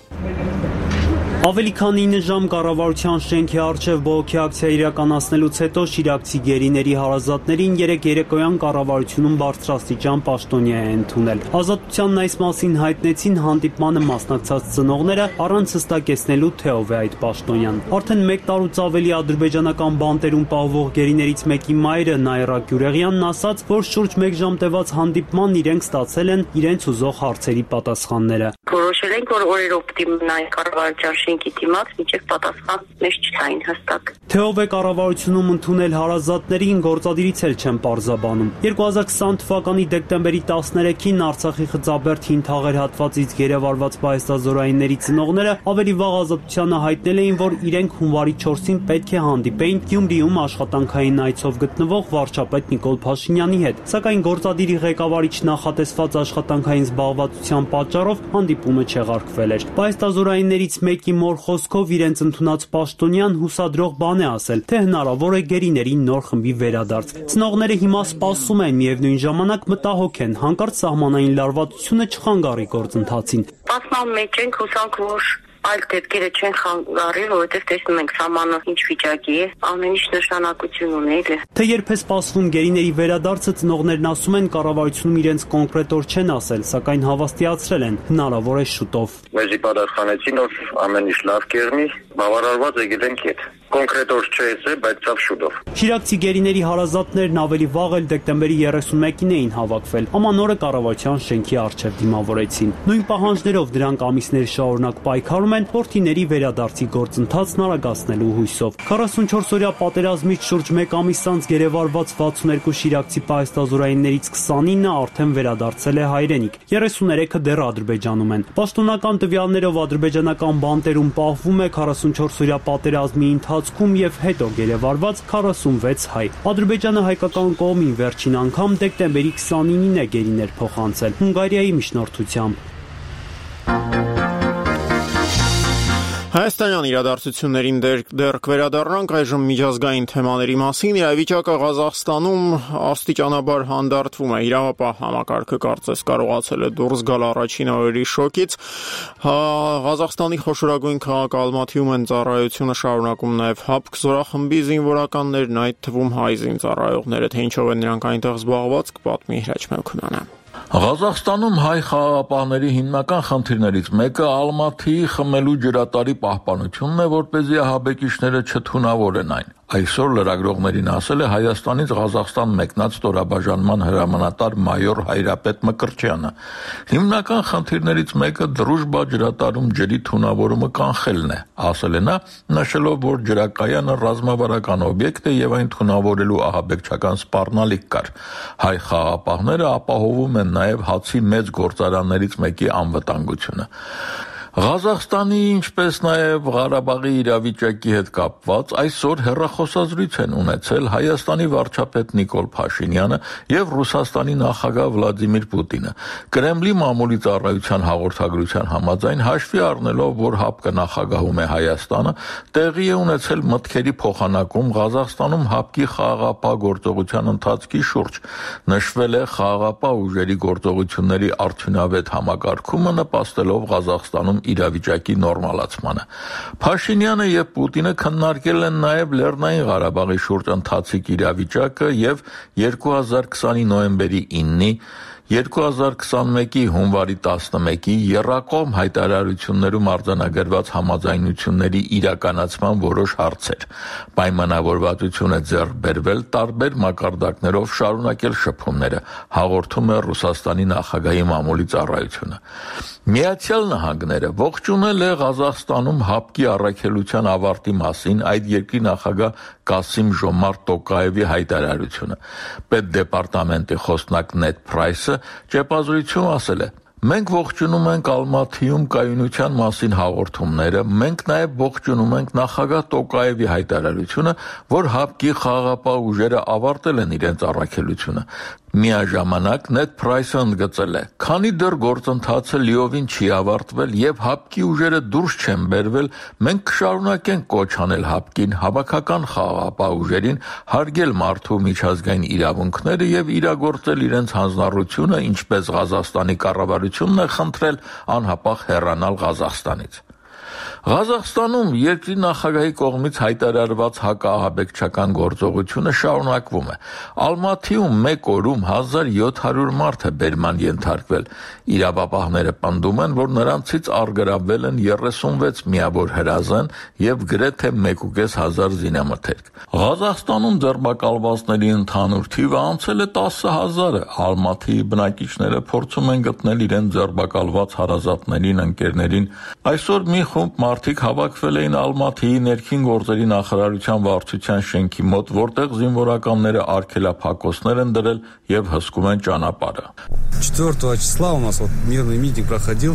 Ավելի քան 9 ժամ կառավարության շենքի առջև բողոքի ակցիա իրականացնելուց հետո շիրակցի գերիների հարազատներին 3 երեկոյան կառավարությունում բարձրաստիճան պաշտոնյա է ընդունել։ Ազատությանն այս մասին հայտնեցին հանդիպմանը մասնակցած ծնողները առանց հստակեցնելու թե ով է այդ պաշտոնյան։ Արդեն 1 տարուց ավելի ադրբեջանական բանտերում պահվող գերիներից մեկի մայրը Նայրա Գյուրեղյանն ասաց, որ շուրջ 1 ժամ տևած հանդիպման իրենք ստացել են իրենց ուզող հարցերի պատասխանները։ Որոշել ենք, որ օրերով պիտի մնային կառավարության շենքի դիմաց, մինչև պատասխան մեզ չտային հստակ։ Թե ով է կառավարությունում ընդունել հարազատներին, գործադիրից էլ չեն պարզաբանում։ 2020 թվականի դեկտեմբերի 13-ին Արցախի Խծաբերդ Հինթաղեր հատվածից գերեվարված պահեստազորայինների ծնողները ավելի վաղ Ազատությանը հայտնել էին, որ իրենք հունվարի 4-ին պետք է հանդիպեին Գյումրիում աշխատանքային այցով գտնվող վարչապետ Նիկոլ Փաշինյանի հետ, սակայն գործադիրի ղեկավարիչ նախատեսված աշխատանքային զբաղվածության պատճառով հանդիպումը չեղարկվել էր։ Պահեստազորայիններից մեկի մոր խոսքով իրենց ընդունած պաշտոնյան հուսադրող բան է ասել, թե հնարավոր է գերիների նոր խմբի վերադարձ։ Ծնողները հիմա սպասում են, միևնույն ժամանակ մտահոգ են, հանկարծ սահմանային լարվածությունը չխանգարի գործընթացին։ Սպասման մեջ ենք, հուսանք, որ այլ դեպքերը չեն խանգարի, որովհետև տեսնում ենք սահմանը ինչ վիճակի է, ամեն ինչ նշանակություն ունի էլի։ Թե երբ է սպասվում գերիների վերադարձը, ծնողներն ասում են կառավարությունում իրենց կոնկրետ օր չեն ասել, սակայն հավաստիացրել են, հնարավոր է շուտով։ Մեզի պատասխանեցին, որ ամեն ինչ լավ կերնի, բավարարված եկել ենք հետ։ Կոնկրետ օր չէ, բայց ցավ շուտով։ Շիրակցի գերիների հարազատներն ավելի վաղ էլ դեկտեմբերի 31-ին էին հավաքվել։ Ամանորը կառավարության շենքի առջև դիմավորեցին։ Նույն պահանջներով դրանք ամիսներ շարունակ պայքարում են որդիների վերադարձի գործընթացն արագացնելու հույսով։ 44-օրյա պատերազմից շուրջ 1 ամիս անց գերեվարված 62 շիրակցի պահեստազորայիններից 29-ը արդեն վերադարձել է հայրենիք, 33-ը դեռ Ադրբեջանում են։ Պաշտոնական տվյալներով ադրբեջանական բանտերում պահվում է 44-օրյա պատերազմի ընթացքում եւ հետո գերեվարված 46 հայ։ Ադրբեջանը հայկական կողմին վերջին անգամ դեկտեմբերի 29-ին է գերիներ փոխանցել Հունգարիայի միջնորդությամբ։ Հայաստանյան իրադարձություններին դեռ կվերադառնանք այժմ միջազգային թեմաների մասին։ Իրավիճակը Ղազախստանում աստիճանաբար հանդարտվում է։ Իրավապահ համակարգը կարծես կարողացել է դուրս գալ առաջին օրերի շոկից։ Ղազախստանի խոշորագույն քաղաք Ալմաթիում են ծառայությունը շարունակում նաև ՀԱՊԿ զորախմբի զինվորականներն, այդ թվում հայ զինծառայողները, թե ինչով են նրանք այնտեղ զբաղված, կպատմի Հրաչ Մելքոնյանը։ Ղազախստանում հայ խաղաղապահների հիմնական խնդիրներից մեկը Ալմաթիի խմելու ջրատարի պահպանությունն է, որպեսզի ահաբեկիչները չթունավորեն այն։ Այսօր լրագրողներին ասել է Հայաստանից Ղազախստան մեկնած ստորաբաժանման հրամանատար մայոր Հայրապետ Մկրտչյանը։ Հիմնական խնդիրներից մեկը Դրուժբա ջրատարում ջրի թունավորումը կանխելն է, ասել է նա, նշելով, որ ջրակայանը ռազմավարական օբյեկտ է եւ այն թունավորելու ահաբեկչական սպառնալիք կար։ Հայ խաղաղապահները ապահովում են նաև հացի մեծ գործարաններից մեկի անվտանգությունը։ Ղազախստանի, ինչպես նաև Ղարաբաղի իրավիճակի հետ կապված այսօր հեռախոսազրույց են ունեցել Հայաստանի վարչապետ Նիկոլ Փաշինյանը եւ Ռուսաստանի նախագահ Վլադիմիր Պուտինը։ Կրեմլի մամուլի ծառայության հաղորդագրության համաձայն հաշվի առնելով, որ ՀԱՊԿ նախագահում է Հայաստանը, տեղի է ունեցել մտքերի փոխանակում Ղազախստանում ՀԱՊԿ-ի խաղաղապահ գործողության ընթացքի շուրջ։ Նշվել է խաղաղապահ ուժերի գործողությունների արդյունավետ համակարգումը նպաստելով Ղազախստանում իրավիճակի նորմալացմանը։ Փաշինյանը եւ Պուտինը քննարկել են նաեւ Լեռնային Ղարաբաղի շուրջ ընթացիկ իրավիճակը եւ 2020-ի նոյեմբերի 9-ի 2021-ի հունվարի 11-ի եռակողմ հայտարարություններում արձանագրված համաձայնությունների իրականացման որոշ հարցեր։ Պայմանավորվածություն է ձեռք բերվել տարբեր մակարդակներով շարունակել շփումները, հաղորդում է Ռուսաստանի նախագահի մամուլի ծառայությունը։ Միացյալ Նահանգները ողջունել է Ղազախստանում ՀԱՊԿ-ի առաքելության ավարտի մասին այդ երկրի նախագահ Կասիմ Ժոմարտ Տոկաևի հայտարարությունը։ Պետդեպարտամենտի խոսնակ Նեդ Փրայսը ճեպազրույցում ասել է. Մենք ողջունում ենք Ալմաթիում կայունության մասին հաղորդումները, մենք նաև ողջունում ենք նախագահ Տոկաևի հայտարարությունը, որ ՀԱՊԿ-ի խաղաղապահ ուժերը ավարտել են իրենց առաքելությունը։ Միաժամանակ Նեդ Փրայսը ընդգծել է. Քանի դեռ գործընթացը լիովին չի ավարտվել եւ ՀԱՊԿ-ի ուժերը դուրս չեն բերվել, մենք կշարունակենք կոչ անել ՀԱՊԿ-ին, հավաքական խաղաղապահ ուժերին հարգել մարդու միջազգային իրավունքները եւ իրագործել իրենց հանձնառությունը, ինչպես Ղազախստանի կառավարությունն է խնդրել անհապաղ հեռանալ Ղազախստանից։ Ղազախստանում երկրի նախագահի կողմից հայտարարված հակաահաբեկչական գործողությունը շարունակվում է։ Ալմաթիում մեկ օրում 1700 մարդ է բերման ենթարկվել։ Իրավապահները պնդում են, որ նրանցից առգրավվել են 36 միավոր հրազեն եւ գրեթե 1.5 զինամթերք։ Ղազախստանում ձերբակալվածների ընդհանուր թիվը անցել է 10,000-ը։ Ալմաթիի բնակիչները փորձում են գտնել իրենց ձերբակալված հարազատներին, ընկերներին։ Այսօր մի խումբ մարդիկ հավաքվել էին Ալմաթիի ներքին գործերի նախարարության վարչության շենքի մոտ, որտեղ զինվորականները արգելափակոսներ են դրել եւ հսկում են ճանապարհը։ 4 числа у нас мирный митинг проходил.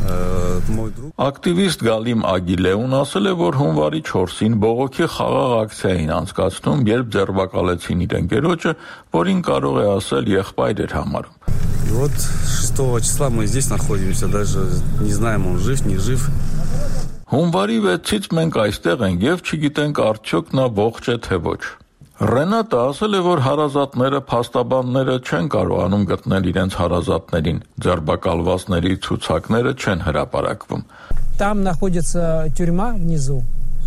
Ակտիվիստ Գալիմ Ագիլեուն ասել է, որ հունվարի 4-ին բողոքի խաղաղ ակցիա էին անցկացնում, երբ ձերբակալեցին իր ընկերոջը, որին կարող է ասել եղբայր էր համարում։ И вот 6 числа мы здесь находимся, даже не знаем, он жив, не жив. Հունվարի 6-ից մենք այստեղ ենք եւ չգիտենք արդյոք նա ողջ է թե ոչ։ Ռենատը ասել է, որ հարազատները, փաստաբանները չեն կարողանում գտնել իրենց հարազատներին, ձերբակալվածների ցուցակները չեն հրապարակվում։ Там находится тюрьма внизу,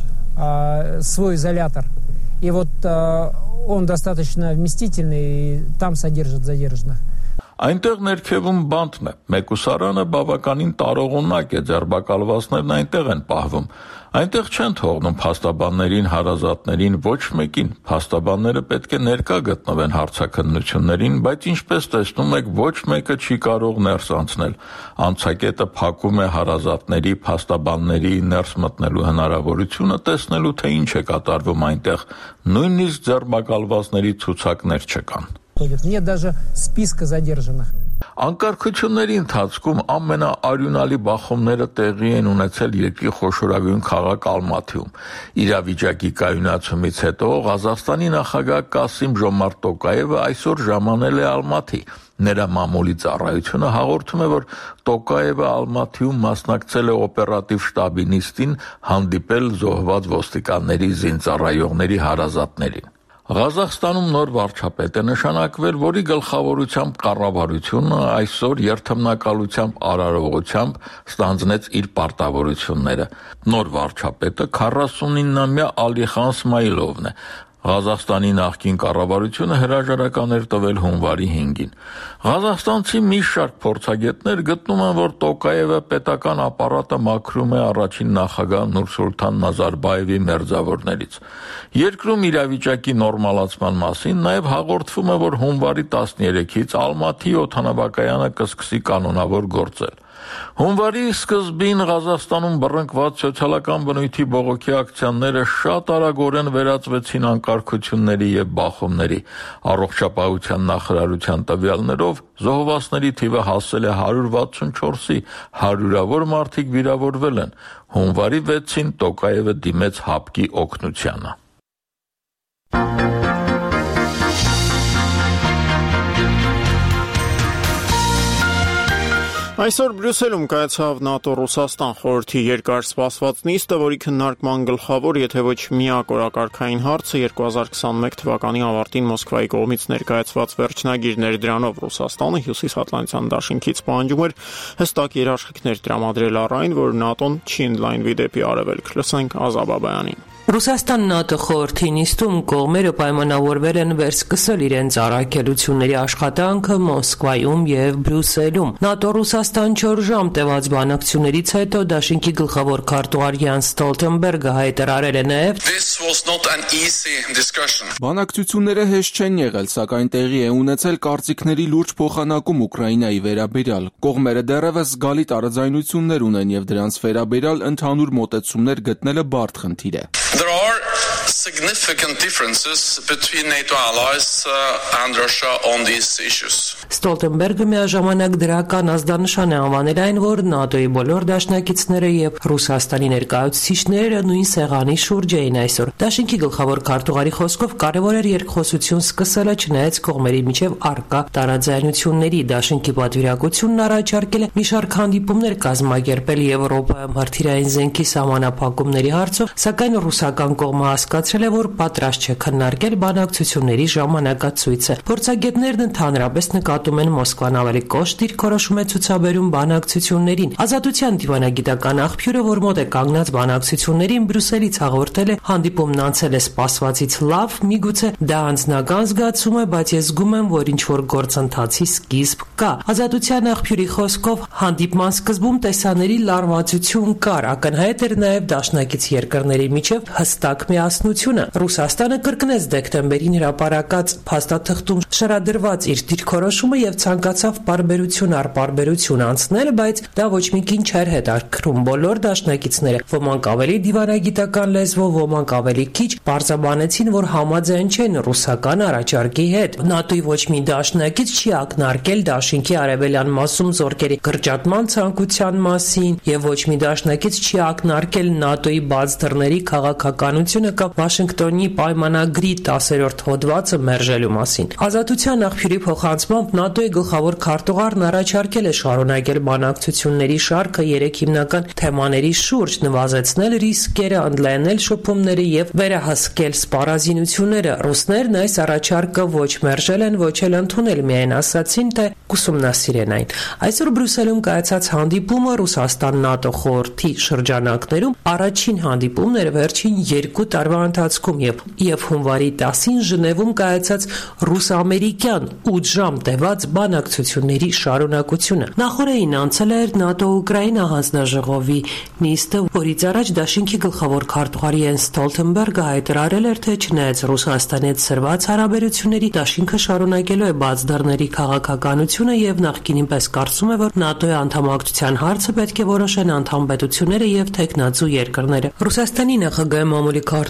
свой изолятор. И вот он достаточно вместительный, и там содержат задержанных. Այնտեղ ներքևում բանտն է, մեկուսարանը բավականին տարողունակ է, ձերբակալվածներն այնտեղ են պահվում։ Այնտեղ չեն թողնում փաստաբաններին, հարազատներին, ոչ մեկին։ Փաստաբանները պետք է ներկա գտնվեն հարցաքննություններին, բայց ինչպես տեսնում եք, ոչ մեկը չի կարող ներս անցնել։ Անցակետը փակում է հարազատների, փաստաբանների ներս մտնելու հնարավորությունը, տեսնելու թե ինչ է կատարվում այնտեղ։ Նույնիսկ ձերբակալվածների ցուցակներ չկան։ Нет даже списка задержанных. Անկարգությունների ընթացքում ամենաարյունալի բախումները տեղի են ունեցել երկրի խոշորագույն քաղաք Ալմաթիում։ Իրավիճակի կայունացումից հետո Ղազախստանի նախագահ Կասիմ-Ժոմարտ Տոկաևը այսօր ժամանել է Ալմաթի։ Նրա մամուլի ծառայությունը հաղորդում է, որ Տոկաևը Ալմաթիում մասնակցել է օպերատիվ շտաբի նիստին հանդիպել զոհված ոստիկանների զինծառայողների հարազատներին։ Ղազախստանում նոր վարչապետ է նշանակվել, որի գլխավորությամբ կառավարությունը այսօր երթմնակալությամբ արարողությամբ ստանձնեց իր պարտավորությունները։ Նոր վարչապետը 49-ամյա Ալիխան Սմայլովն է։ Ղազախստանի նախկին կառավարությունը հրաժարական էր տվել հունվարի 5-ին։ Ղազախստանցի մի շարք փորձագետներ գտնում են, որ Տոկաևը պետական ապարատը մաքրում է առաջին նախագահ Նուրսուլթան Նազարբաևի մերձավորներից։ Երկրում իրավիճակի նորմալացման մասին նաև հաղորդվում է, որ հունվարի 13-ից Ալմաթի օդանավակայանը կսկսի կանոնավոր գործել։ Հունվարի սկզբին Ղազախստանում բռնկված սոցիալական բնույթի բողոքի ակցիաները շատ արագորեն վերածվեցին անկարգությունների և բախումների։ Առողջապահության նախարարության տվյալներով զոհվածների թիվը հասել է 164-ի, հարյուրավոր մարդիկ վիրավորվել են։ Հունվարի 6-ին Տոկաևը դիմեց ՀԱՊԿ-ի օգնությանը։ Այսօր Բրյուսելում կայացավ ՆԱՏՕ-Ռուսաստան խորհրդի երկար սպասված նիստը, որի քննարկման գլխավոր, եթե ոչ միակ օրակարգային հարցը 2021 թվականի ավարտին Մոսկվայի կողմից ներկայացված վերջնագիրն էր։ Դրանով Ռուսաստանը Հյուսիսատլանտյան դաշինքից պահանջում էր հստակ երաշխիքներ տրամադրել առ այն, որ ՆԱՏՕ-ն չի ընդլայնվի դեպի արևելք։ Լսենք Ազա Բաբայանին։ Ռուսաստան-ՆԱՏՕ խորհրդի նիստում կողմերը պայմանավորվել են վերսկսել իրենց առաքելությունների աշխատանքը Մոսկվայում եւ Բրյուսելում։ ՆԱՏՕ-Ռուսաստան 4 ժամ տևած բանակցություններից հետո դաշինքի գլխավոր քարտուղար Յանս Ստոլտենբերգը հայտարարել է նաեւ. Բանակցությունները հեշտ չեն եղել, սակայն տեղի է ունեցել կարծիքների լուրջ փոխանակում Ուկրաինայի վերաբերյալ։ Կողմերը դեռևս զգալի տարաձայնություններ ունեն եւ դրանց վերաբերյալ ընդհանուր մոտեցումներ գտնելը բարդ խնդիր է։ There are significant differences between NATO allies and Russia on these issues. Ստոլտենբերգը միաժամանակ դրական ազդանշան է անվանել այն, որ ՆԱՏՕ-ի բոլոր դաշնակիցները եւ Ռուսաստանի ներկայացուցիչները նույն սեղանի շուրջ էին այսօր։ Դաշինքի գլխավոր քարտուղարի խոսքով կարևոր էր երկխոսություն սկսելը, չնայած կողմերի միջև առկա տարաձայնությունների։ Դաշինքի պատվիրակությունն առաջարկել է մի շարք հանդիպումներ կազմակերպել Եվրոպայում հրթիռային զենքի սահմանափակումների հարցով, սակայն ռուսական կողմը հասկացրել է, որ պատրաստ չէ քննարկել բանակցությունների ժամանակացույցը։ Փորձագետներն ընդհանրապես նկատում են Մոսկվան ավելի կոշտ դիրքորոշում է ցուցաբերում բանակցություններին։ Ազատության դիվանագիտական աղբյուրը, որ մոտ է կանգնած բանակցություններին, Բրյուսելից հաղորդել է, հանդիպումն անցել է սպասվածից լավ, միգուցե դա անձնական զգացում է, բայց ես զգում եմ, որ ինչ-որ գործընթացի սկիզբ կա։ Ազատության աղբյուրի խոսքով հանդիպման սկզբում տեսաների լարվածություն կար, ակնհայտ էր նաև դաշնակից երկրների միջև հստակ միասնությունը։ Ռուսաստանը կրկնեց դեկտեմբերին հրապարակած փաստաթղթում շարադրված իր դիրքորոշումը եւ ցանկացավ պարբերություն առ պարբերություն անցնել, բայց դա ոչ մի քիչ չէր հետաքրքրում բոլոր դաշնակիցները։ Ոմանք ավելի դիվանագիտական լեզվով, ոմանք ավելի քիչ բարձաբանեցին, որ համաձայն չեն ռուսական առաջարկի հետ։ ՆԱՏՕ-ի ոչ մի դաշնակից չի ակնարկել դաշինքի արևելյան մասում զորքերի կրճատման ցանկության մասին եւ ոչ մի դաշնակից չի ակնարկել ՆԱՏՕ-ի բաց դռների քաղաքականությունը կամ Վաշինգտոնի պայմանագրի 10-րդ հոդվածը մերժելու մասին։ Ազատության աղբյուրի փոխանցմամբ ՆԱՏՕ-ի գլխավոր քարտուղարն առաջարկել է շարունակել բանակցությունների շարքը 3 հիմնական թեմաների շուրջ՝ նվազեցնել ռիսկերը, ընդլայնել շփումները եւ վերահսկել սպառազինությունները։ Ռուսներն այս առաջարկը ոչ մերժել են, ոչ էլ ընդունել, միայն ասացին, թե կուսումնասիրեն այն։ Այսօր Բրյուսելում կայացած հանդիպումը Ռուսաստան-ՆԱՏՕ խորհրդի շրջանակներում առաջին հանդիպումն էր վերջին 2 տարվա ընթացքում եւ հունվարի 10-ին Ժնևում կայացած ռուս-ամերիկյան 8 ժամ տևած բանակցությունների շարունակությունը։ Նախորդին անցել էր ՆԱՏՕ-Ուկրաինա հանձնաժողովի նիստը, որից առաջ դաշինքի գլխավոր քարտուղար Յանս Ստոլտենբերգը հայտարարել էր, թե չնայած Ռուսաստանի հետ սրված հարաբերությունների, դաշինքը շարունակելու է բաց դռների քաղաքականությունը եւ նախկինին պես կարծում է, որ ՆԱՏՕ-ի անդամակցության հարցը պետք է որոշեն անդամ պետությունները եւ թեկնածու երկրները։ Ռուսաստանի նախագահի մամուլի քարտուղար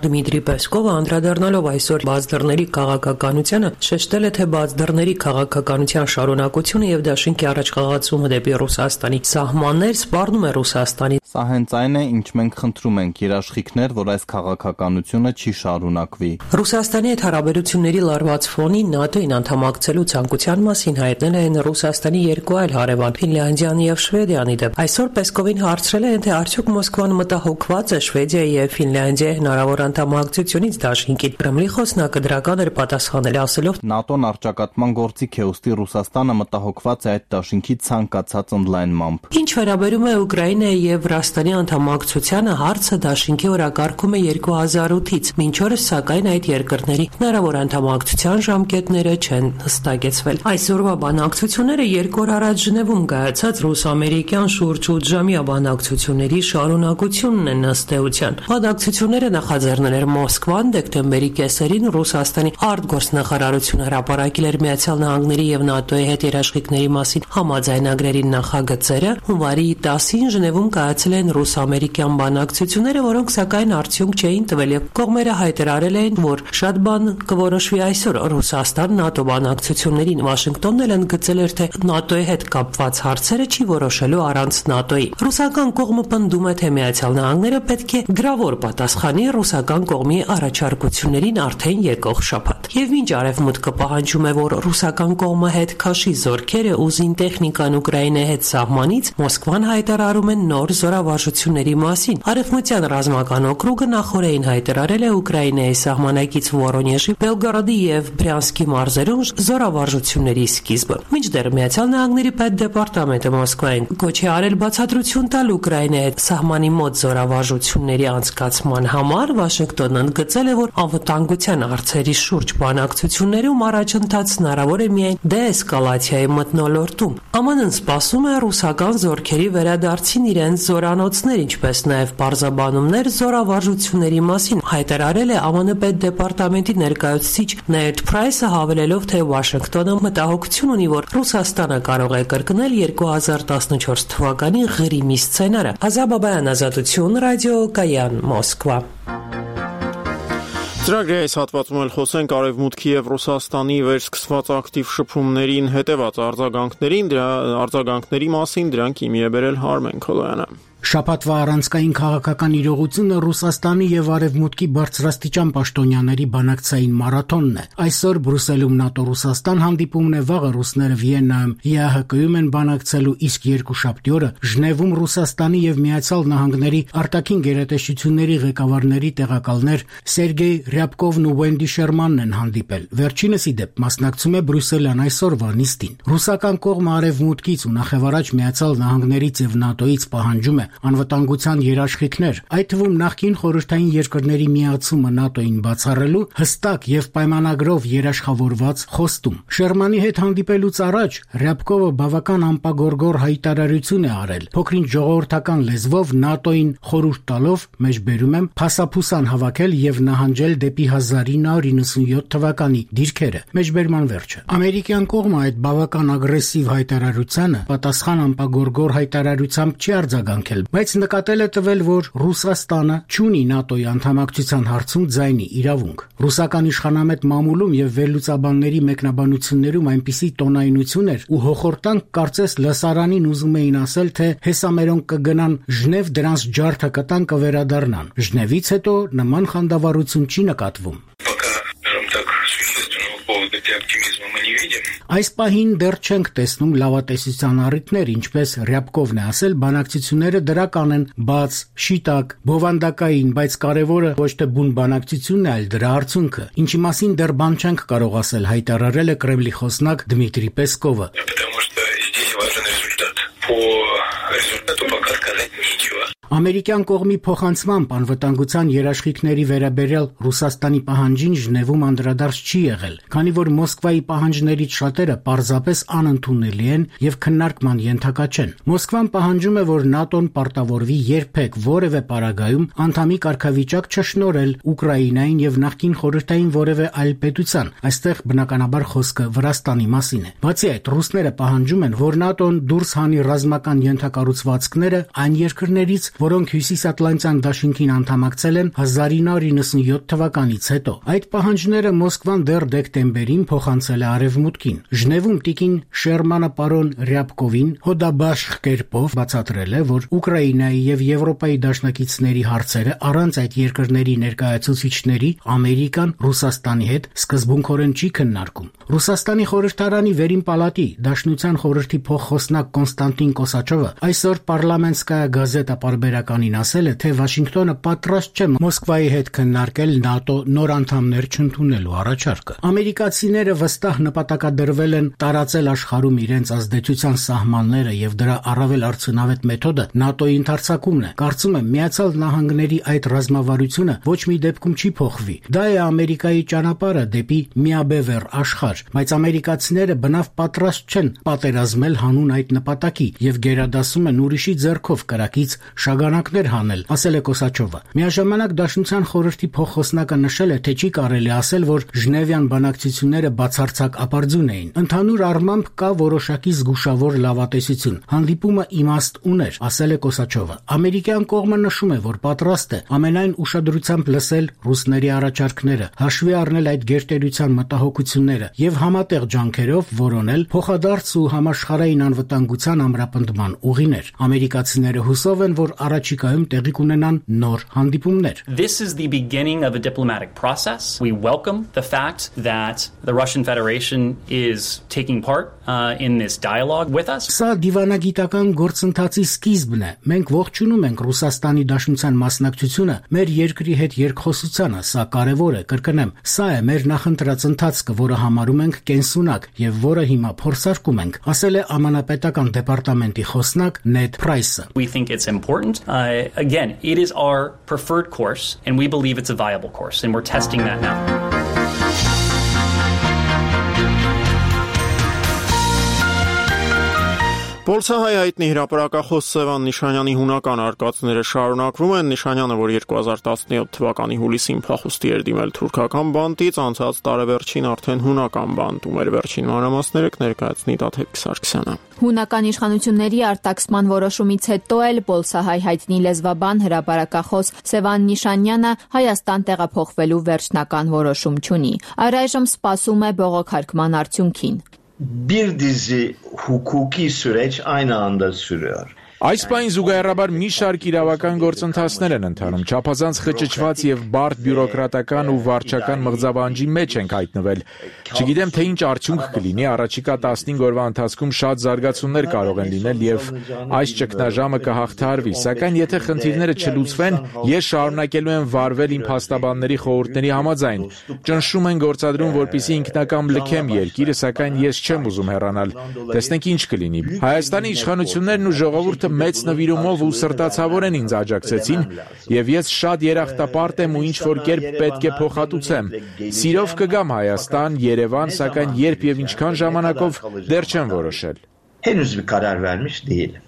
Դմիտրի Պեսկովը անդրադառնալով այսօր բաց դռների քաղաքականությանը շեշտել է, թե բաց դռների քաղաքականության շարունակությունը եւ դաշինքի առաջ խաղացումը դեպի Ռուսաստանի սահմաններ սպառնում է Ռուսաստանի. Սա հենց այն է, ինչ մենք խնդրում ենք երաշխիքներ, որ այս քաղաքականությունը չի շարունակվի։ Ռուսաստանի հետ հարաբերությունների լարված ֆոնին ՆԱՏՕ-ին անդամակցելու ցանկության մասին հայտնել են Ռուսաստանի երկու այլ հարևան՝ Ֆինլանդիան եւ Շվեդիան։ Իդեպ այսօր Պեսկովին հարցրել են, թե արդյոք Մոսկվան մտահոգված է Շվեդիայի եւ Ֆինլանդիայի հնարավոր անդամակցությունից դաշինքին։ Կրեմլի խոսնակը դրական էր պատասխանել, ասելով. ՆԱՏՕ-ն առճակատման գործիք է, ուստի Ռուսաստանը մտահոգված է այդ դաշինքի ցանկացած ընդլայնմամբ։ Ինչ վերաբերում է Ուկրաինայի եւ Վրաստանի անդամակցությանը, հարցը դաշինքի օրակարգում է 2008-ից։ Մինչ օրս, սակայն, այդ երկրների հնարավոր անդամակցության ժամկետները չեն հստակեցվել։ Այսօրվա բանակցությունները 2 օր առաջ Ժնևում կայացած ռուս-ամերիկյան շուրջ 8 ժամյա բանակցությունների շարունակությունն են ըստ էության։ Բանակցությունները նախաձեռնել էր Մոսկվան, դեկտեմբերի կեսերին Ռուսաստանի արտգործնախարարությունը հրապարակել էր Միացյալ Նահանգների եւ ՆԱՏՕ-ի հետ երաշխիքների մասին համաձայնագրերի նախագծերը։ Հունվարի 10-ին Ժնևում կայացել են ռուս-ամերիկյան բանակցությունները, որոնք սակայն արդյունք չէին տվել եւ կողմերը հայտարարել էին, որ շատ բան կորոշվի այսօր Ռուսաստան-ՆԱՏՕ բանակցություններին։ Վաշինգտոնն էլ ընդգծել էր, թե ՆԱՏՕ-ի հետ կապված հարցերը չի որոշելու առանց ՆԱՏՕ-ի։ Ռուսական կողմը պնդում է, թե Միացյալ Նահանգները պետք է գրավոր պատասխանի ռուսական կողմի առաջարկություններին արդեն եկող շաբաթ։ Եվ մինչ Արևմուտքը պահանջում է, որ ռուսական կողմը հետ քաշի զորքերը ու զինտեխնիկան Ուկրաինայի հետ սահմանից, Մոսկվան հայտարարում է նոր զորավարժությունների մասին։ Արևմտյան ռազմական օկրուգը նախորդին հայտարարել է Ուկրաինայի սահմանակից Վորոնեժի, Բելգորոդի եւ Բրյանսկի մարզերում զորավարժությունների սկիզբը։ Մինչդեռ Միացյալ Նահանգների պետդեպարտամենտը Մոսկվային կոչ է արել բացատրություն տալ Ուկրաինայի հետ սահմանի մոտ զորավարժությունների անցկացման համար, Վաշինգտոնն ընդգծել է, որ անվտանգության հարցերի շուրջ բանակցություններում առաջընթաց հնարավոր է միայն դեէսկալացիայի մթնոլորտում։ ԱՄՆ-ն սպասում է ռուսական զորքերի վերադարձին իրենց զորանոցներ, ինչպես նաև պարզաբանումներ զորավարժությունների մասին, հայտարարել է ԱՄՆ պետդեպարտամենտի ներկայացուցիչ Նեդ Փրայսը, հավելելով, թե Վաշինգտոնը մտահոգություն ունի, որ Ռուսաստանը կարող է կրկնել 2014 թվականի Ղրիմի սցենարը։ Ազատ Բաբայան, Ազատություն, ռադիո Կայան, Մոսկվա։ Ծրագրի այս հատվածում էլ խոսենք Արևմուտքի եւ Ռուսաստանի վերսկսված ակտիվ շփումներին հետեւած արձագանքների մասին, դրանք իմի է բերել Հարմեն Քոլոյանը։ Շաբաթվա առանցքային քաղաքական իրողությունը Ռուսաստանի եւ Արևմուտքի բարձրաստիճան պաշտոնյաների բանակցային մարաթոնն է։ Այսօր Բրյուսելում ՆԱՏՕ-Ռուսաստան հանդիպումն է, վաղը ռուսները Վիեննայում ԵԱՀԿ-ում են բանակցելու, իսկ երկուշաբթի օրը Ժնևում Ռուսաստանի եւ Միացյալ Նահանգների արտաքին գերատեսչությունների ղեկավարների տեղակալներ Սերգեյ Ռյաբկովն ու Վենդի Շերմանն են հանդիպել։ Վերջինս իդեպ մասնակցում է Բրյուսելյան այսօրվա նիստին։ Ռուսական կողմը Արևմուտքից ու նախևառաջ Միացյալ Նահանգներից եւ ՆԱՏՕ-ից պահանջում է անվտանգության երաշխիքներ, այդ թվում նախկին խորհրդային երկրների միացումը ՆԱՏՕ-ին բացառելու հստակ եւ պայմանագրով երաշխավորված խոստում։ Շերմանի հետ հանդիպելուց առաջ Ռյաբկովը բավական անպագորգոր հայտարարություն է արել, փոքրինչ ժողովրդական լեզվով ՆԱՏՕ-ին խորհուրդ տալով, մեջբերում եմ, փասափուսան հավաքել եւ նահանջել դեպի 1997 թվականի դիրքերը։ Մեջբերման վերջը։ Ամերիկյան կողմը այդ բավական ագրեսիվ հայտարարությանը պատասխան անպագորգոր հայտարարությամբ չի արձագանքել, բայց նկատել է տվել, որ Ռուսաստանը չունի ՆԱՏՕ-ի անդամակցության հարցում ձայնի իրավունք։ Ռուսական իշխանամետ մամուլում եւ վերլուծաբանների մեկնաբանություններում այնպիսի տոնայնություն էր ու հոխորտանք կարծես լսարանին ուզում էին ասել, թե հեսամերոնք կգնան Ժնև, դրանց ջարդը կտան, կվերադառնան։ Ժնևից հետո նման խանդավառություն չի նկատվում։ Այս պահին դեռ չենք տեսնում լավատեսության առիթներ, ինչպես Ռյաբկովն է ասել, բանակցությունները դրական են, բաց, շիտակ, բովանդակային, բայց կարևորը ոչ թե բուն բանակցությունն է, այլ դրա արդյունքը, ինչի մասին դեռ բան չենք կարող ասել, հայտարարել է Կրեմլի խոսնակ Դմիտրի Պեսկովը։ Ամերիկյան կողմի փոխանցմամբ անվտանգության երաշխիքների վերաբերյալ Ռուսաստանի պահանջին Ժնևում անդրադարձ չի եղել, քանի որ Մոսկվայի պահանջներից շատերը պարզապես անընդունելի են եւ քննարկման ենթակա չեն։ Մոսկվան պահանջում է, որ ՆԱՏՕ-ն պարտավորվի երբեք որևէ պարագայում անդամի կարգավիճակ չշնորհել Ուկրաինային եւ նախկին խորհրդային որևէ այլ պետության։ Այստեղ բնականաբար խոսքը Վրաստանի մասին է։ Բացի այդ, ռուսները պահանջում են, որ ՆԱՏՕ-ն դուրս հանի ռազմական ենթակառուցվածքները այն երկրներից, որոնք Հյուսիսատլանտյան դաշինքին անդամակցել են 1997 թվականից հետո։ Այդ պահանջները Մոսկվան դեռ դեկտեմբերին փոխանցել է Արևմուտքին։ Ժնևում տիկին Շերմանը պարոն Ռյաբկովին հոդաբաշխ կերպով բացատրել է, որ Ուկրաինայի եւ Եվրոպայի դաշնակիցների հարցերը առանց այդ երկրների ներկայացուցիչների Ամերիկան Ռուսաստանի հետ սկզբունքորեն չի քննարկում։ Ռուսաստանի խորհրդարանի վերին պալատի Դաշնության խորհրդի փոխխոսնակ Կոնստանտին Կոսաչովը այսօր Պարլամենտսկայա գազետա պարբերականին ասել է, թե Վաշինգտոնը պատրաստ չէ Մոսկվայի հետ քննարկել ՆԱՏՕ նոր անդամներ չընդունելու առաջարկը։ Ամերիկացիները վստահ նպատակադրվել են տարածել աշխարհում իրենց ազդեցության սահմանները եւ դրա առավել արդյունավետ մեթոդը ՆԱՏՕ-ի ընդարձակումն է։ Կարծում եմ Միացյալ Նահանգների այդ ռազմավարությունը ոչ մի դեպքում չի փոխվի։ Դա է Ամերիկայի ճանապարհը դեպի միաբևեռ աշխարհ, բայց ամերիկացիները բնավ պատրաստ չեն պատերազմել հանուն այդ նպատակի եւ գերադասում են ուրիշի ձեռքով կրակից շագանակներ հանել, ասել է Կոսաչովը։ Միաժամանակ Դաշնության խորհրդի փոխխոսնակը նշել է, թե չի կարելի ասել, որ Ժնևյան բանակցությունները բացարձակ ապարդյուն էին։ Ընդհանուր առմամբ կա որոշակի զգուշավոր լավատեսություն։ Հանդիպումը իմաստ ուներ, ասել է Կոսաչովը։ Ամերիկյան կողմը նշում է, որ պատրաստ է ամենայն ուշադրությամբ լսել ռուսների առաջարկները, հաշվի առնել այդ գերտերության մտահոգությունները եւ համատեղ ջանքերով որոնել փոխադարձ ու համաշխարհային անվտանգության ամրապնդման ուղիներ։ Ամերիկացիները հուսով են, որ առաջիկայում տեղի կունենան նոր հանդիպումներ։ This is the beginning of a diplomatic process. We welcome the fact that the Russian Federation is taking part in this dialogue with us. Սա դիվանագիտական գործընթացի սկիզբն է։ Մենք ողջունում ենք Ռուսաստանի Դաշնության մասնակցությունը մեր երկրի հետ երկխոսությանը, սա կարևոր է, կրկնեմ։ Սա է մեր նախընտրած ընթացքը, որը համարում ենք կենսունակ եւ որը հիմա փորձարկում ենք, ասել է ԱՄՆ դեպարտամենտի խոսնակ Նեդ Պրայսը։ We think it's important. Again, it is our preferred course and we believe it's a viable course and we're testing that now. Պոլսահայ հայտնի հրապարակախոս Սևան Նիշանյանի հունական արկածները շարունակվում են։ Նիշանյանը, որ 2017 թվականի հուլիսին փախուստի էր դիմել թուրքական բանտից, անցած տարեվերջին արդեն հունական բանտում էր։ Վերջին մանրամասները կներկայացնի Տաթև Սարգսյանը։ Հունական իշխանությունների արտաքսման որոշումից հետո էլ Պոլսահայ հայտնի լեզվաբան հրապարակախոս Սևան Նիշանյանը Հայաստան տեղափոխվելու վերջնական որոշում չունի։ Առայժմ սպասում է բողոքարկման արդյունքին։ Bir dizi hukuki süreç aynı anda sürüyor. Այս պայն զուգահեռաբար մի շարք իրավական գործընթացներ են ընթանում, չափազանց խճճված եւ բարդ բյուրոկրատական ու վարչական մղձավանջի մեջ ենք հայտնվել։ Չգիտեմ, թե ինչ արդյունք կլինի, առաջիկա 15 օրվա ընթացքում շատ զարգացումներ կարող են լինել եւ այս ճգնաժամը կհաղթահարվի, սակայն եթե խնդիրները չլուծվեն, ես շարունակելու եմ վարվել իմ փաստաբանների խորհուրդների համաձայն։ Ճնշում են գործադրում, որպեսզի ինքնակամ լքեմ երկիրը, սակայն ես չեմ ուզում հեռանալ։ Տեսնենք ինչ կլինի։ Հայաստանի իշխանություններն ու ժողովուրդը մեծ նվիրումով ու սրտացավոր են ինձ աջակցեցին եւ ես շատ երախտապարտ եմ ու ինչ որ կերպ պետք է փոխհատուցեմ։ Սիրով կգամ Հայաստան, Երևան, սակայն երբ եւ ինչքան ժամանակով դեռ չեմ որոշել։ Henüz bir karar vermiş değilim.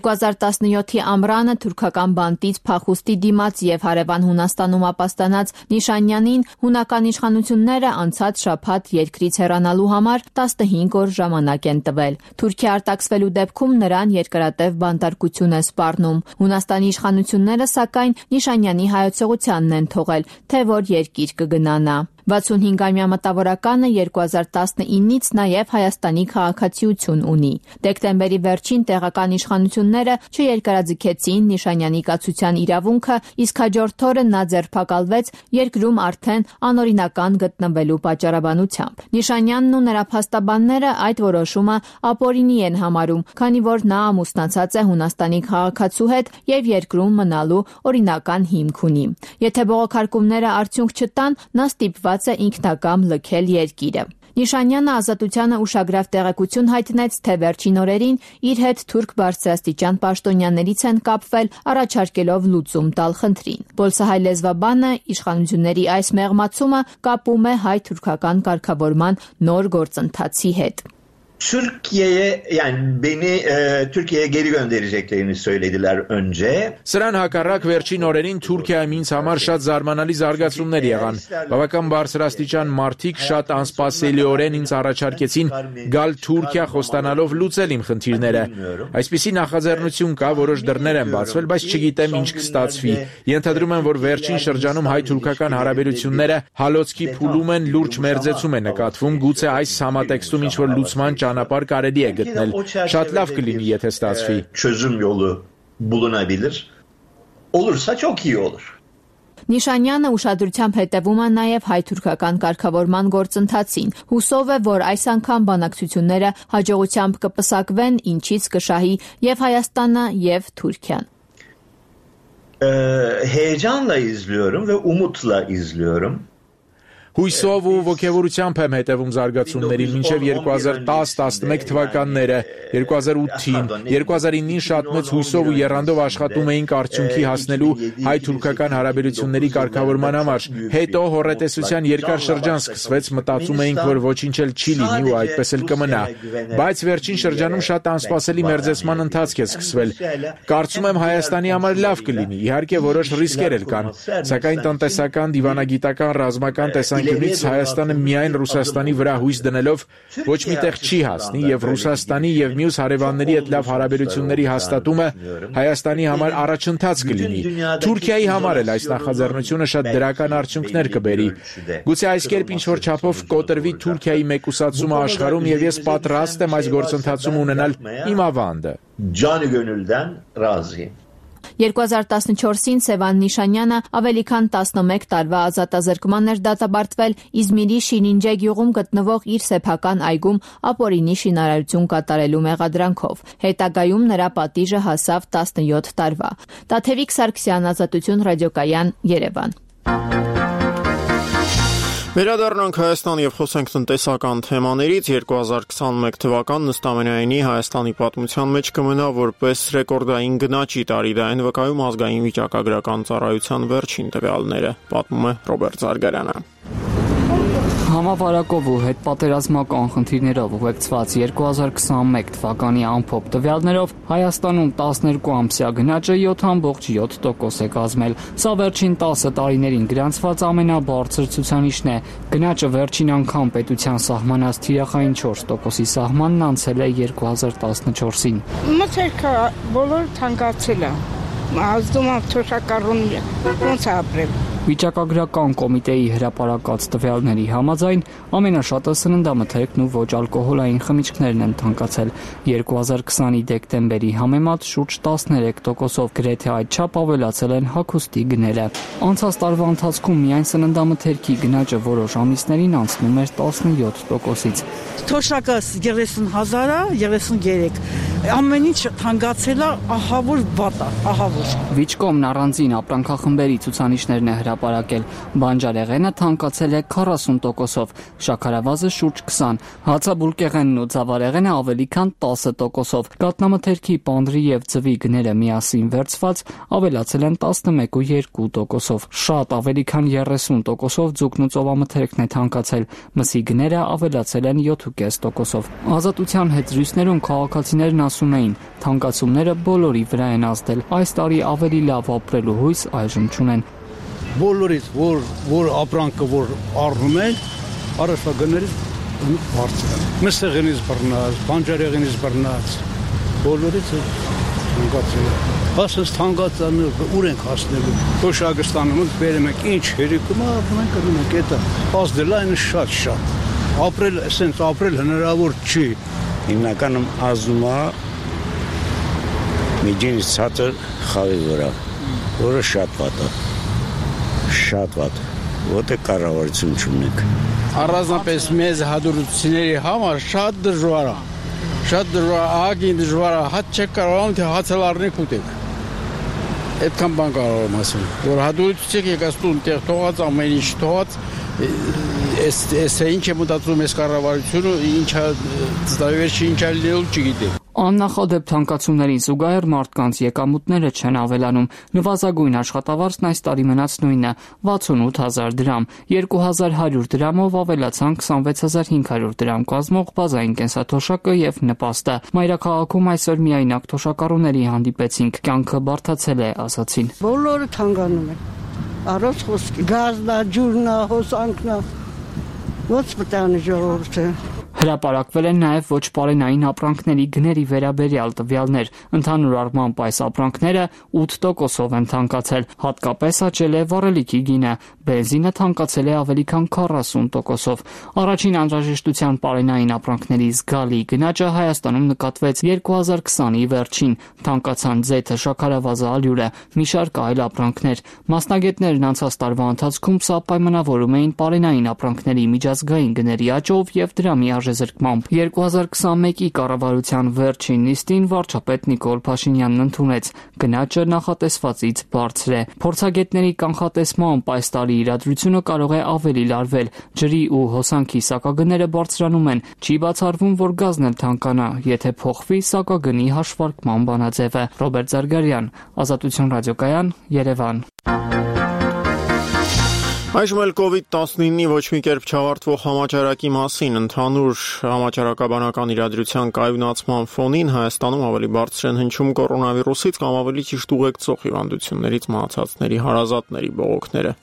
2017-ի ամռանը թուրքական բանտից փախուստի դիմաց եւ հարևան Հունաստանում ապաստանած Նիշանյանին հունական իշխանությունները անցած շաբաթ երկրից հեռանալու համար 15 օր ժամանակ են տվել։ Թուրքիա արտաքսվելու դեպքում նրան երկարատև բանտարկություն է սպառնում։ Հունաստանի իշխանությունները սակայն Նիշանյանի հայեցողությանն են թողել, թե որ երկիր կգնանա։ 65-ամյա մտավորականը 2019-ից նաև Հայաստանի քաղաքացիություն ունի։ Դեկտեմբերի վերջին տեղական իշխանությունները չերկարաձգեցին Նիշանյանի կացության իրավունքը, իսկ հաջորդ օրը նա ձերբակալվեց երկրում արդեն անօրինական գտնվելու պատճառաբանությամբ։ Նիշանյանն ու նրա փաստաբանները այդ որոշումը ապօրինի են համարում, քանի որ նա ամուսնացած է Հունաստանի քաղաքացու հետ եւ երկրում մնալու օրինական հիմք ունի։ Եթե բողոքարկումները արդյունք չտան, նա ստիպված է ինքնակամ լքել երկիրը։ Նիշանյանը ազատությանը ուշագրավ տեղեկություն հայտնեց, թե վերջին օրերին իր հետ թուրք բարձրաստիճան պաշտոնյաներից են կապվել, առաջարկելով լուծում տալ խնդրին։ Պոլսահայ լեզվաբանը իշխանությունների այս մեղմացումը կապում է հայ-թուրքական կարգավորման նոր գործընթացի հետ։ Türkiye'ye yani beni Türkiye'ye geri göndereceklerini söylediler önce. Սրան հակառակ վերջին օրերին Թուրքիայում ինձ համար շատ զարմանալի զարգացումներ եղան։ Բավական բարձրաստիճան մարդիկ շատ անսպասելիորեն ինձ առաջարկեցին գալ Թուրքիա խոստանալով լուծել իմ խնդիրները։ Այսպիսի նախաձեռնություն կա, որոշ դռներ են բացվել, բայց չգիտեմ ինչ կստացվի։ Ենթադրում եմ, որ վերջին շրջանում հայ-թուրքական հարաբերությունները հալոցքի փուլում են, լուրջ մերձեցում է նկատվում, գուցե այս համատեքստում ինչ-որ լուծման ճանապարհ կարելի է գտնել։ Շատ լավ կլինի, եթե ստացվի։ Çözüm yolu bulunabilir. Olursa çok iyi olur. Նիշանյանը ուշադրությամբ հետևում է նաև հայ-թուրքական կարգավորման գործընթացին։ Հուսով է, որ այս անգամ բանակցությունները հաջողությամբ կպսակվեն, ինչից կշահի եւ Հայաստանը եւ Թուրքիան։ Heyecanla izliyorum ve umutla izliyorum. Հույսով ու ոգևորությամբ եմ հետևում զարգացումներին մինչև 2010-11 թվականները, 2008-ին, 2009-ին շատ մեծ հույսով ու եռանդով աշխատում էինք արդյունքի հասնելու հայ-թուրքական հարաբերությունների կարգավորման համար։ Հետո հոռետեսության երկար շրջան սկսվեց, մտածում էինք, որ ոչինչ էլ չի լինի ու այդպես էլ կմնա։ Բայց վերջին շրջանում շատ անսպասելի մերձեցման ընթացք է սկսվել։ Կարծում եմ Հայաստանի համար լավ կլինի, իհարկե որոշ ռիսկեր էլ կան, սակայն տնտեսական, դիվանագիտական, ռազմական տեսանկյունից Հայաստանը միայն Ռուսաստանի վրա հույս դնելով ոչ միտեղ չի հասնի եւ Ռուսաստանի եւ մյուս հարևանների հետ լավ հարաբերությունների հաստատումը Հայաստանի համար առաջընթաց կլինի։ Թուրքիայի համար էլ այս նախաձեռնությունը շատ դրական արդյունքներ կբերի։ Գուցե այս կերպ ինչ-որ չափով կոտրվի Թուրքիայի մեկուսացումը աշխարհում եւ ես պատրաստ եմ այս գործընթացում ունենալ իմ ավանդը։ Canı gönülden razıyım. 2014-ին Սևան Նիշանյանը ավելի քան 11 տարվա ազատազրկման էր դատապարտվել Իզմիրի Շինինջե գյուղում գտնվող իր սեփական այգում ապօրինի շինարարություն կատարելու մեղադրանքով։ Հետագայում նրա պատիժը հասավ 17 տարվա։ Տաթևիկ Սարգսյան, Ազատություն ռադիոկայան, Երևան։ Վերադառնանք Հայաստան եւ խոսենք տնտեսական թեմաներից։ 2021 թվականն ըստ ամենայնի Հայաստանի պատմության մեջ կմնա որպես ռեկորդային գնաճի տարի, դա են վկայում ազգային վիճակագրական ծառայության վերջին տվյալները, պատմում է Ռոբերտ Զարգարյանը։ Համավարակով ու հետպատերազմական խնդիրներով ուղեկցված 2021 թվականի ամփոփ տվյալներով Հայաստանում 12 ամսյա գնաճը 7.7% է կազմել։ Սա վերջին 10 տարիներին գրանցված ամենաբարձր ցուցանիշն է։ Գնաճը վերջին անգամ պետության սահմանած թիրախային 4%-ի սահմանն անցել է 2014-ին։ Մթերքը բոլոր թանկացել է։ Ազդում է թոշակառունի ոնց ապրել։ Վիճակագրական կոմիտեի հրապարակած տվյալների համաձայն ամենաշատը սննդամթերքն ու ոչ ալկոհոլային խմիչքներն են թանկացել։ 2020-ի դեկտեմբերի համեմատ շուրջ 13%-ով, գրեթե այդչափ ավելացել են հագուստի գները։ Անցած տարվա ընթացքում միայն սննդամթերքի գնաճը որոշ ամիսներին անցնում էր 17%-ից։ Թոշակը 30,000 է, 33։ Ամեն ինչ թանկացել է, ահավոր վատ է, ահավոր։ Վիճկոմն առանձին ապրանքախմբերի ցուցանիշներն է հրապարակել։ Բանջարեղենը թանկացել է 40%-ով, շաքարավազը շուրջ 20, հացաբուլկեղենն ու ծավարեղենը ավելի քան 10%-ով։ Կաթնամթերքի, պանրի եւ ձվի գները միասին վերցված ավելացել են 11.2%-ով։ Շատ ավելի քան 30%-ով ձուկն ու ծովամթերքն է թանկացել։ Մսի գները ավելացել են 7.5%-ով։ Ազատության հետ զրույցներում քաղաքացիներն ասում էին, թանկացումները բոլորի վրա են ազդել։ Այս տարի ավելի լավ ապրելու հույս այժմ չունեն։ Բոլորից որ ապրանքը որ առնում են, առաջվա գներից բարձր է։ Մսեղենից բռնած, բանջարեղենից բռնած, բոլորից թանկացել է։ Ասես թանկացանը ուր ենք հասնելու։ Թոշակստանում ենք բերում ենք ինչ հերիքում ապրում ենք գնում ենք դա։ Ազդել այն շատ։ Ապրել, ասենց ապրել հնարավոր չի։ Հիմնականում ազդում է միջինից ցածր խավի վրա, որը շատ վատ է։ Շատ վատ, որտեղ կառավարություն չունենք։ Առանձնապես մեծ հատուցությունների համար շատ դժվար է։ Շատ դժվար, ահագին դժվար է, հատ չեք կարողանում թե հացը լառնեք ուտեք։ Այդքան բան կարող եմ ասել, որ հատուցիչեք եկած տուն տեղ թողած, ամեն ինչ թողած, այս ինչ է մտածում այս կառավարությունը, ինչա ծտավերში ինչա լինելու չգիտեմ։ Աննախադեպ թանկացումներին զուգահեռ մարդկանց եկամուտները չեն ավելանում։ Նվազագույն աշխատավարձն այս տարի մնաց նույնը՝ 68,000 դրամ։ 2100 դրամով ավելացան 26,500 դրամ կազմող բազային կենսաթոշակը եւ նպաստը։ Մայրաքաղաքում այսօր միայնակ թոշակառուների հանդիպեցինք։ Կյանքը բարդացել է, ասացին։ Բոլորը թանկանում են։ Առանց խոսքի։ Գազնա, ջուրնա, հոսանքնա։ Ո՞նց մտանի ժողովուրդը։ Հրապարակվել են նաև ոչ պարենային ապրանքների գների վերաբերյալ տվյալներ։ Ընդհանուր առմամբ այս ապրանքները 8%-ով են թանկացել, հատկապես աճել է վառելիքի գինը, բենզինը թանկացել է ավելի քան 40%-ով։ Առաջին անհրաժեշտության պարենային ապրանքների զգալի գնաճը Հայաստանում նկատվեց 2020-ի վերջին, թանկացան ձեթը, շաքարավազը, ալյուրը, մի շարք այլ ապրանքներ։ Մասնագետներն անցած տարվա ընթացքում սա պայմանավորում էին պարենային ապրանքների միջազգային գների աճով եւ դրա զրկմամբ 2021-ի կառավարության վերջին նիստին վարչապետ Նիկոլ Փաշինյանն ընդունեց գնաճը նախատեսվածից բարձր է։ Փորձագետների կանխատեսմամբ այս տարի իրադրությունը կարող է ավելի լարվել։ Ջրի ու հոսանքի սակագները բարձրանում են։ Չի բացառվում, որ գազն էլ թանկանա, եթե փոխվի սակագնի հաշվարկման բանաձևը։ Ռոբերտ Զարգարյան, Ազատություն ռադիոկայան, Երևան։ Այժմ էլ COVID-19-ի ոչ մի կերպ չավարտվող համաճարակի մասին ընդհանուր համաճարակաբանական իրադրության կայունացման ֆոնին Հայաստանում ավելի բարձր են հնչում կորոնավիրուսից կամ ավելի ճիշտ ուղեկցող հիվանդություններից մահացածների հարազատների բողոքները։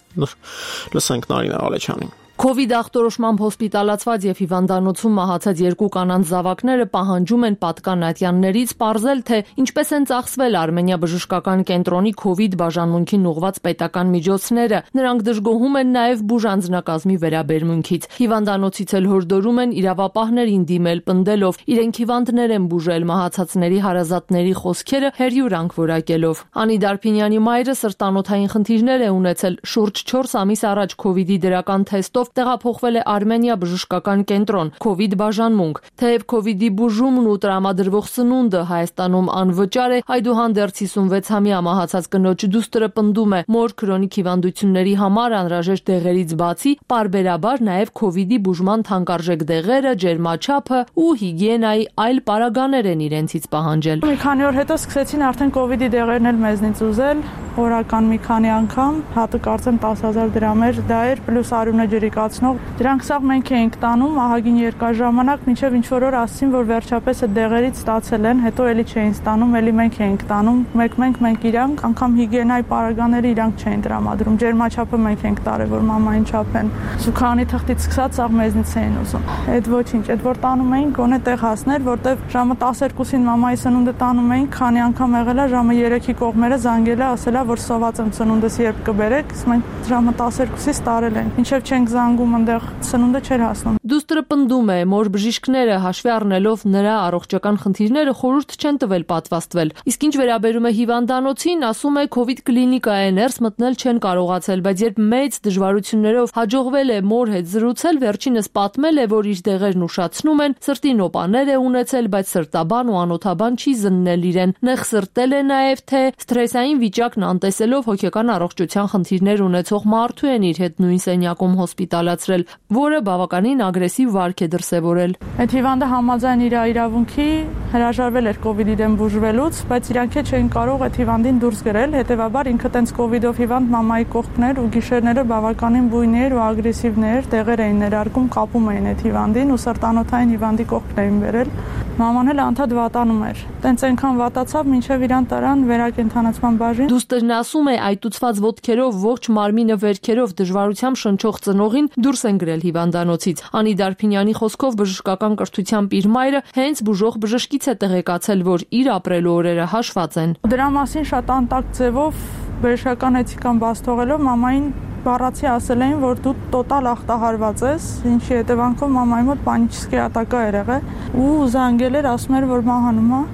Լսենք Նարինե Ղալեչյանին։ Covid ախտորոշմամբ հոսպիտալացված եւ հիվանդանոցում մահացած երկու կանանց զավակները պահանջում են պատկանատյաններից պարզել, թե ինչպես են ծախսվել Արմենիա բժշկական կենտրոնի Covid բաժանմունքին ուղղված պետական միջոցները։ Նրանք դժգոհում են նաեւ բուժանձնակազմի վերաբերմունքից։ Հիվանդանոցից էլ հորդորում են իրավապահներին դիմել պնդելով, իրենք հիվանդներ են բուժել մահացածների հարազատների խոսքերը հերյուրանք որակելով։ Անի Դարփինյանի մայրը սրտանոթային խնդիրներ է ունեցել, շուրջ 4 ամիս առաջ Covid-ի դրական թեստով տեղափոխվել է Արմենիա բժշկական կենտրոն, Covid բաժանմունք։ Թեև Covid-ի բուժումն ու տրամադրվող սնունդը Հայաստանում անվճար է, այդուհանդերձ 56-ամյա մահացած կնոջ դուստրը պնդում է, մոր քրոնիկ հիվանդությունների համար անհրաժեշտ դեղերից բացի, պարբերաբար նաև Covid-ի բուժման թանկարժեք դեղերը, ջերմաչափը ու հիգիենայի այլ պարագաներ են իրենցից պահանջել։ Մի քանի օր հետո սկսեցին արդեն Covid-ի դեղերն էլ մեզնից ուզել, օրական մի քանի անգամ, հատը կարծեմ 10,000 դրամ էր, դա էր պլյուս արյունը ջրիկացնող։ Դրանք սաղ մենք էինք տանում ահագին երկար ժամանակ, մինչև ինչ որ օր ասցին, որ վերջապես այդ դեղերից ստացել են, հետո էլի չէին ստանում, էլի մենք էինք տանում, մենք իրանք, անգամ հիգիենայի պարագաները իրանք չէին տրամադրում, ջերմաչափը մենք էինք տարել, որ մամային չափեն։ Զուգանի թղթից սկսած սաղ մեզնից էին ուզում։ Այդ ոչինչ, այդ որ տանում էին, գոնե տեղ հասներ, որտեվ ժամը 12-ին մամայի սնունդը տանում էին, քանի անգամ եղել է ժամը 3-ի կողմերը զանգել է, ասել է, որ սոված եմ սնունդս երբ կբերեք, մենք ժամը 12-ից տարել ենք։ Մինչև չենք զանգում այնտեղ սնունդը չէր հասնում։ Դուստրը պնդում է, մոր բժիշկները հաշվի առնելով նրա առողջական խնդիրները խորհուրդ չեն տվել պատվաստվել։ Իսկ ինչ վերաբերում է հիվանդանոցին, ասում է COVID կլինիկա է ներս մտնել չեն կարողացել, բայց երբ մեծ դժվարություններով հաջողվել է մոր հետ զրուցել, վերջինս պատմել է, որ իր դեղերն ուշացնում են, սրտի նոպաներ է ունեցել, բայց սրտաբան ու անօթաբան չի զննել իրեն։ Նեղսրտել է նաև, թե սթրեսային վիճակն անտեսելով հոգեկան առողջության խնդիրներ ունեցող մարդու են իր հետ նույն սենյակում հոսպիտալացրել, որը բավականին ագրեսիվ վարք է դրսևորել։ Այդ հիվանդը համաձայն իր իրավունքի հրաժարվել էր COVID-ի դեմ բուժվելուց, բայց իրանք չէին կարող այդ հիվանդին դուրս գրել, հետևաբար ինքը տենց COVID-ով հիվանդ մամայի կողքներ ու գիշերները բավականին բույներ ու ագրեսիվներ, տեղեր էին ներարկում, կապում էին այդ հիվանդին ու սրտանոթային հիվանդի կողքն էին բերել։ Մաման էլ անդադ վատանում էր։ Տենց այնքան վատացավ, մինչև իրան տարան վերակենդանացման բաժին։ Դուստերն ասում է, այտուցված ոտքերով ողջ մարմինը վերքերով դժվարությամբ շնչող ծնողին դուրս են գրել հիվանդանոցից։ Անի Դարփինյանի խոսքով բժշկական կրթությամբ իր մայրը հենց բուժող բժշկից է տեղեկացել, որ իր ապրելու օրերը հաշված են։ Դրա մասին շատ անտակ ձևով բժշկական էթիկան բաց թողելով մամային բառացի ասել էին, որ դու տոտալ ախտահարված ես, ինչի հետևանքով մամայի մոտ պանիչսկի ատակա էր եղել ու զանգել էր, ասում էր, որ մահանում է։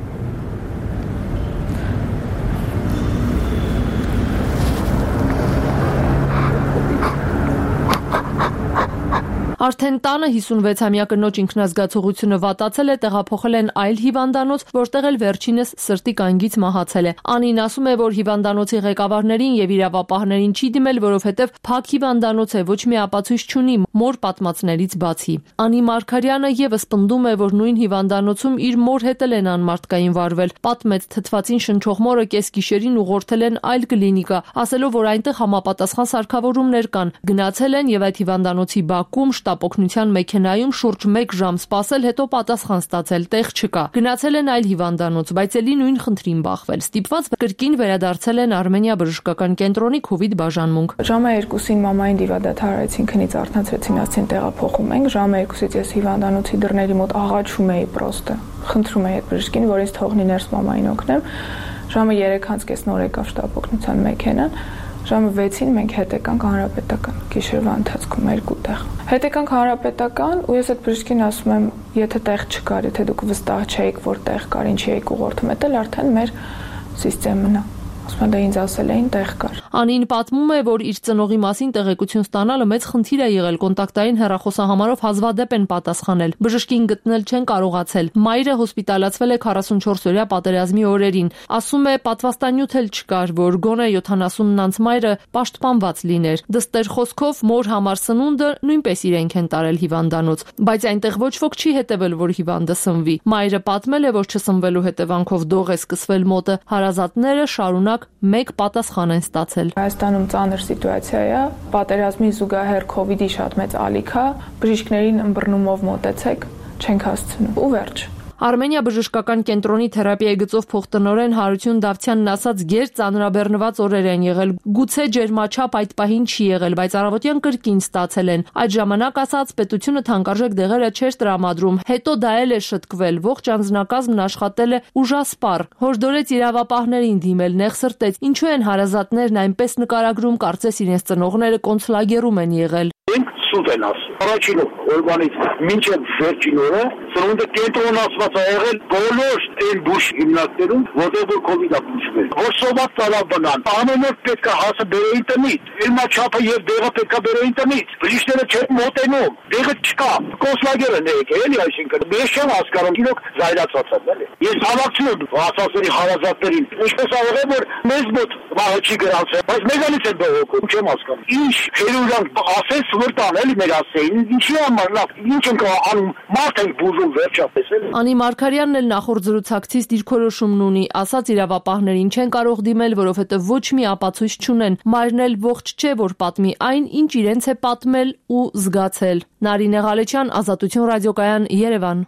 Արդեն տանը 56-ամյա կնոջ ինքնազգացողությունը վատացել է, տեղափոխել են այլ հիվանդանոց, որտեղ էլ վերջինս սրտի կանգից մահացել է։ Անին ասում է, որ հիվանդանոցի ղեկավարներին եւ իրավապահներին չի դիմել, որովհետեւ փակ հիվանդանոց է, ոչ մի ապացույց չունի մոր պատմածներից բացի։ Անի Մարգարյանը եւս պնդում է, որ նույն հիվանդանոցում իր մոր հետ են անմարդկային վարվել։ Պատմեց թթվածին շնչող մորը կեսգիշերին ուղղորդել են այլ կլինիկա, ասելով, որ այնտեղ համապատասխան սարքավորումներ կան։ Գնացել են եւ այդ հիվանդանոցի բակում շտապ օգնության մեքենայում շուրջ 1 ժամ սպասել, հետո պատասխան ստացել, տեղ չկա։ Գնացել են այլ հիվանդանոց, բայց ելի նույն խնդրին բախվել։ Ստիպված կրկին վերադարձել են Արմենիա բժշկական կենտրոնի COVID բաժանմունք։ Ժամը 2-ին մամային դիվադատ հարեցին, քնից արթնացրեցին, ասեցին տեղափոխում ենք։ Ժամը 2-ից ես հիվանդանոցի դռների մոտ աղաչում էի պրոստը։ Խնդրում էի այդ բժշկին, որ ինձ թողնի ներս մամային օգնեմ։ Ժամը 3:30 նոր եկավ շտապ օգնության մեքենան։ Ժամը 6-ին մենք հետ եկանք Հանրապետական, գիշերվա ընթացքում 2 տեղ։ Հետ եկանք Հանրապետական ու ես այդ բժշկին ասում եմ, եթե տեղ չկար, եթե դուք վստահ չէիք, որ տեղ կար, ինչի եք ուղղորդում, դա արդեն մեր սիստեմն է։ Ասում ինձ ասել էին տեղ կար։ Անին պատմում է, որ իր ծնողի մասին տեղեկություն ստանալը մեծ խնդիր է եղել, կոնտակտային հեռախոսահամարով հազվադեպ են պատասխանել։ Բժշկին գտնել չեն կարողացել։ Մայրը հոսպիտալացվել է 44-օրյա պատերազմի օրերին։ Ասում է, պատվաստանյութ էլ չկար, որ գոնե 70-անց մայրը պաշտպանված լիներ։ Դստեր խոսքով մոր համար սնունդը նույնպես իրենք են տարել հիվանդանոց, բայց այնտեղ ոչ ոք չի հետևել, որ հիվանդը սնվի։ Մայրը պատմել է, որ չսնվելու հետևանքով դող է սկսվել մոտը։ Հարազատները շարունակ մեկ պատասխան են ստացել։ Հայաստանում ծանր սիտուացիա է, պատերազմի զուգահեռ COVID-ի շատ մեծ ալիք է, բժիշկներին ըմբռնումով մոտեցեք, չենք հասցնում ու վերջ։ Արմենիա բժշկական կենտրոնի թերապիայի գծով փոխտնօրեն Հարություն Դավթյանն ասաց, գեր ծանրաբեռնված օրեր են եղել։ Գուցե ջերմաչափ այդ պահին չի եղել, բայց առավոտյան կրկին ստացել են։ Այդ ժամանակ ասաց, պետությունը թանկարժեք դեղերը չէր տրամադրում, հետո դա էլ է շտկվել, ողջ անձնակազմն աշխատել է ուժասպառ։ Հորդորեց իրավապահներին դիմել, նեղսրտեց, ինչու են հարազատներն այնպես նկարագրում, կարծես իրենց ծնողները կոնցլագերում են եղել։ Սուտ են ասում։ Առաջին օրվանից մինչև վերջին օրը սնունդը կենտրոնացված է եղել բոլոր այն բուժ հիմնարկներում, որտեղ որ COVID-ը բուժվել։ Որ սոված ծալաբնան, ամեն օր պետք է հասը բերեին տնից, ելմաչափը եւ դեղը պետք է բերեին տնից։ Բժիշկները չեն մոտենում, դեղը չկա։ Կոնսլագերը նեկ է, էլի, այսինքն ես չեմ հասկանում, իրոք զայրացած են, էլի։ Ես հավակցում եմ ասածների հարազատներին, ինչպես ա եղել, որ մեզ մոտ վաղը չի գրանցել, բայց մեզանից են բողոքում, չեմ հասկանում։ Ինչ հերուրանք ասես որ տան էլի մեր ասեին, ինչի համար լավ, ինչ ենք անում, մարդ ենք բուժում վերջապես էլի։ Անի Մարգարյանն էլ նախորդ զրուցակցից դիրքորոշումն ունի, ասաց իրավապահներին չեն կարող դիմել, որովհետև ոչ մի ապացույց չունեն։ Մայրն էլ ողջ չէ, որ պատմի այն, ինչ իրենց է պատմել ու զգացել։ Նարինե Ղալեչյան, Ազատություն ռադիոկայան, Երևան։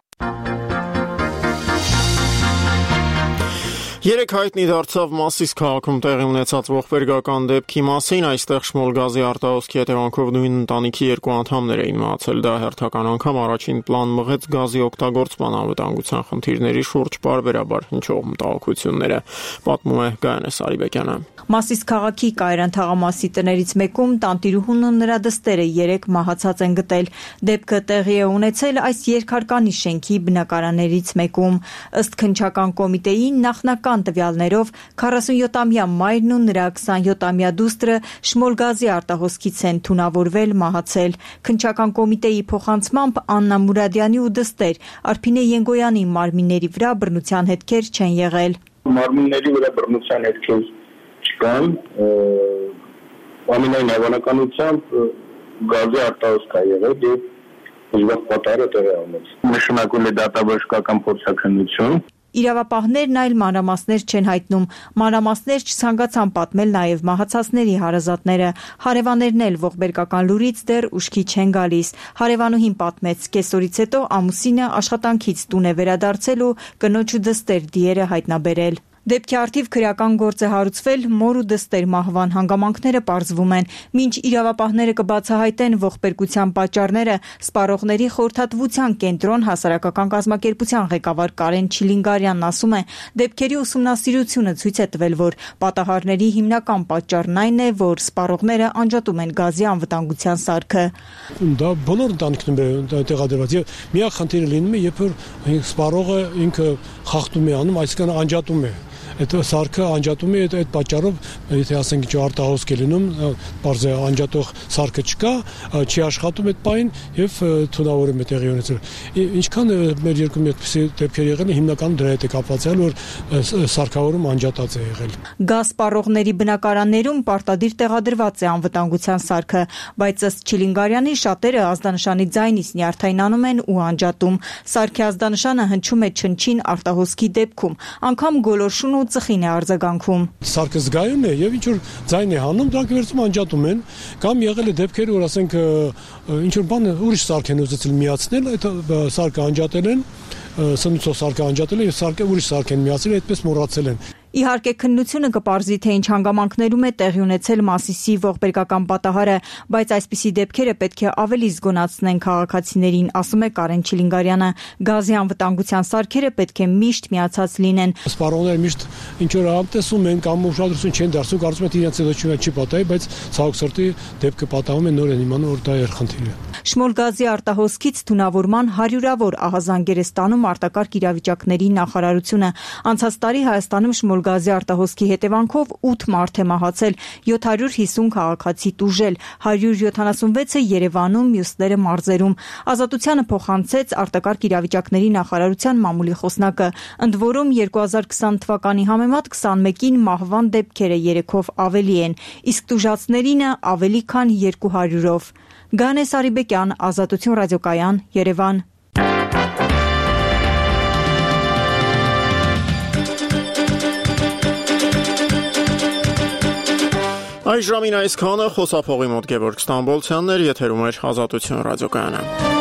Երեք հայտնի դարձավ Մասիս քաղաքում տեղի ունեցած ողբերգական դեպքի մասին, այստեղ Շմոլ գազի արտահոսքի հետևանքով նույն ընտանիքի 2 անդամներ էին մահացել, դա հերթական անգամ առաջին պլան մղեց գազի օգտագործման անվտանգության խնդիրների շուրջ պարբերաբար հնչող մտահոգությունները, պատմում է Գայանե Սարիբեկյանը։ Մասիս քաղաքի Կայրան թաղամասի տներից մեկում տանտիրուհուն ու նրա դստերը 3 մահացած են գտել։ Դեպքը տեղի է ունեցել այս երկհարկանի շենքի բնակարաններից մեկում։ Ըստ քննչական կոմիտեի նախնական տվյալներով 47-ամյա մայրն ու նրա 27-ամյա դուստրը Շմոլ գազի արտահոսքից են թունավորվել, մահացել։ Քննչական կոմիտեի փոխանցմամբ Աննա Մուրադյանի ու դստեր Արփինե Ենգոյանի մարմինների վրա բռնության հետքեր չեն եղել։ Մարմինների վրա բռնության հետքեր չկան, ամենայն հավանականությամբ գազի արտահոսք է եղել եւ ուժեղ պատահարը տեղի ունեցել։ Նշանակում է դատաբժշկական փորձաքննություն։ Իրավապահներն այլ մանրամասներ չեն հայտնում։ Մանրամասներ չցանկացան պատմել նաև մահացածների հարազատները։ Հարևաններն էլ ողբերգական լուրից դեռ ուշքի չեն գալիս։ Հարևանուհին պատմեց, կեսօրից հետո ամուսինը աշխատանքից տուն է վերադարձել ու կնոջ ու դստեր դիերը հայտնաբերել։ Դեպքի առթիվ քրեական գործ է հարուցվել, մոր ու դստեր մահվան հանգամանքները պարզվում են։ Մինչ իրավապահները կբացահայտեն ողբերգության պատճառները, սպառողների խորհրդատվության կենտրոն հասարակական կազմակերպության ղեկավար Կարեն Չիլինգարյանն ասում է, դեպքերի ուսումնասիրությունը ցույց է տվել, որ պատահարների հիմնական պատճառն այն է, որ սպառողները անջատում են գազի անվտանգության սարքը։ Դա բոլոր ընտանիքներում է տեղադրված եւ միակ խնդիրը լինում է, երբ որ սպառողը ինքը խախտում է անում, այսինքն անջատում է այդ սարքը անջատում է, այդ պատճառով եթե ասենք ինչ արտահոսք է լինում, բարձ է անջատող սարքը չկա, չի աշխատում այդ պահին եւ թունավորում է տեղի ունեցել։ Ինչքան մեր երկրում այդպիսի դեպքեր եղել են, հիմնականում դրա հետ է կապված եղել, որ սարքավորում անջատած է եղել։ Գազ սպառողների բնակարաններում պարտադիր տեղադրված է անվտանգության սարքը, բայց ըստ Չիլինգարյանի շատերը ազդանշանի ձայնից նյարդայնանում են ու անջատում։ Սարքի ազդանշանը հնչում է չնչին արտահոսքի դեպքում, անգամ գոլորշուն ու ծխին է արձագանքում։ Սարքը զգայուն է եւ ինչ որ ձայն է հանում, դրանք վերցում անջատում են, կամ եղել է դեպքեր, որ ասենք ինչ որ բան ուրիշ սարք են ուզեցել միացնել, այդ սարքը անջատել են, սնուցող սարքը անջատել են եւ սարքը ուրիշ սարք են միացել, այդպես մոռացել են։ Իհարկե քննությունը կպարզի, թե ինչ հանգամանքներում է տեղի ունեցել Մասիսի ողբերգական պատահարը, բայց այսպիսի դեպքերը պետք է ավելի զգոնացնեն քաղաքացիներին, ասում է Կարեն Չիլինգարյանը։ Գազի անվտանգության սարքերը պետք է միշտ միացած լինեն։ Սպառողները միշտ ինչ որ համտեսում են կամ ուշադրություն չեն դարձնում, կարծում են իրենց էլոչունը չի պատահի, բայց ցավոք սրտի դեպքը պատահում է, նոր են իմանում, որ դա է խնդիրը։ Շմուլ գազի արտահոսքից թունավորման հարյուրավոր ահազանգեր է ստանում արտակարգ իրավիճակների նախարարությունը։ Անցած տարի Հայաստանում շմուլ գազի արտահոսքի հետևանքով 8 մարդ է մահացել, 750 քաղաքացի տուժել, 176-ը Երևանում, մյուսները մարզերում։ Ազատությանը փոխանցեց արտակարգ իրավիճակների նախարարության մամուլի խոսնակը։ Ընդ որում 2020 թվականի համեմատ 21-ին մահվան դեպքերը 3-ով ավելի են, իսկ տուժածներինը ավելի քան 200-ով։ Գանե Սարիբեկյան, Ազատություն ռադիոկայան, Երևան։ Այս ժամին այսքանը, խոսափողի մոտ Գևորգ Ստամբոլցյանն էր, եթերում էր Ազատություն ռադիոկայանը։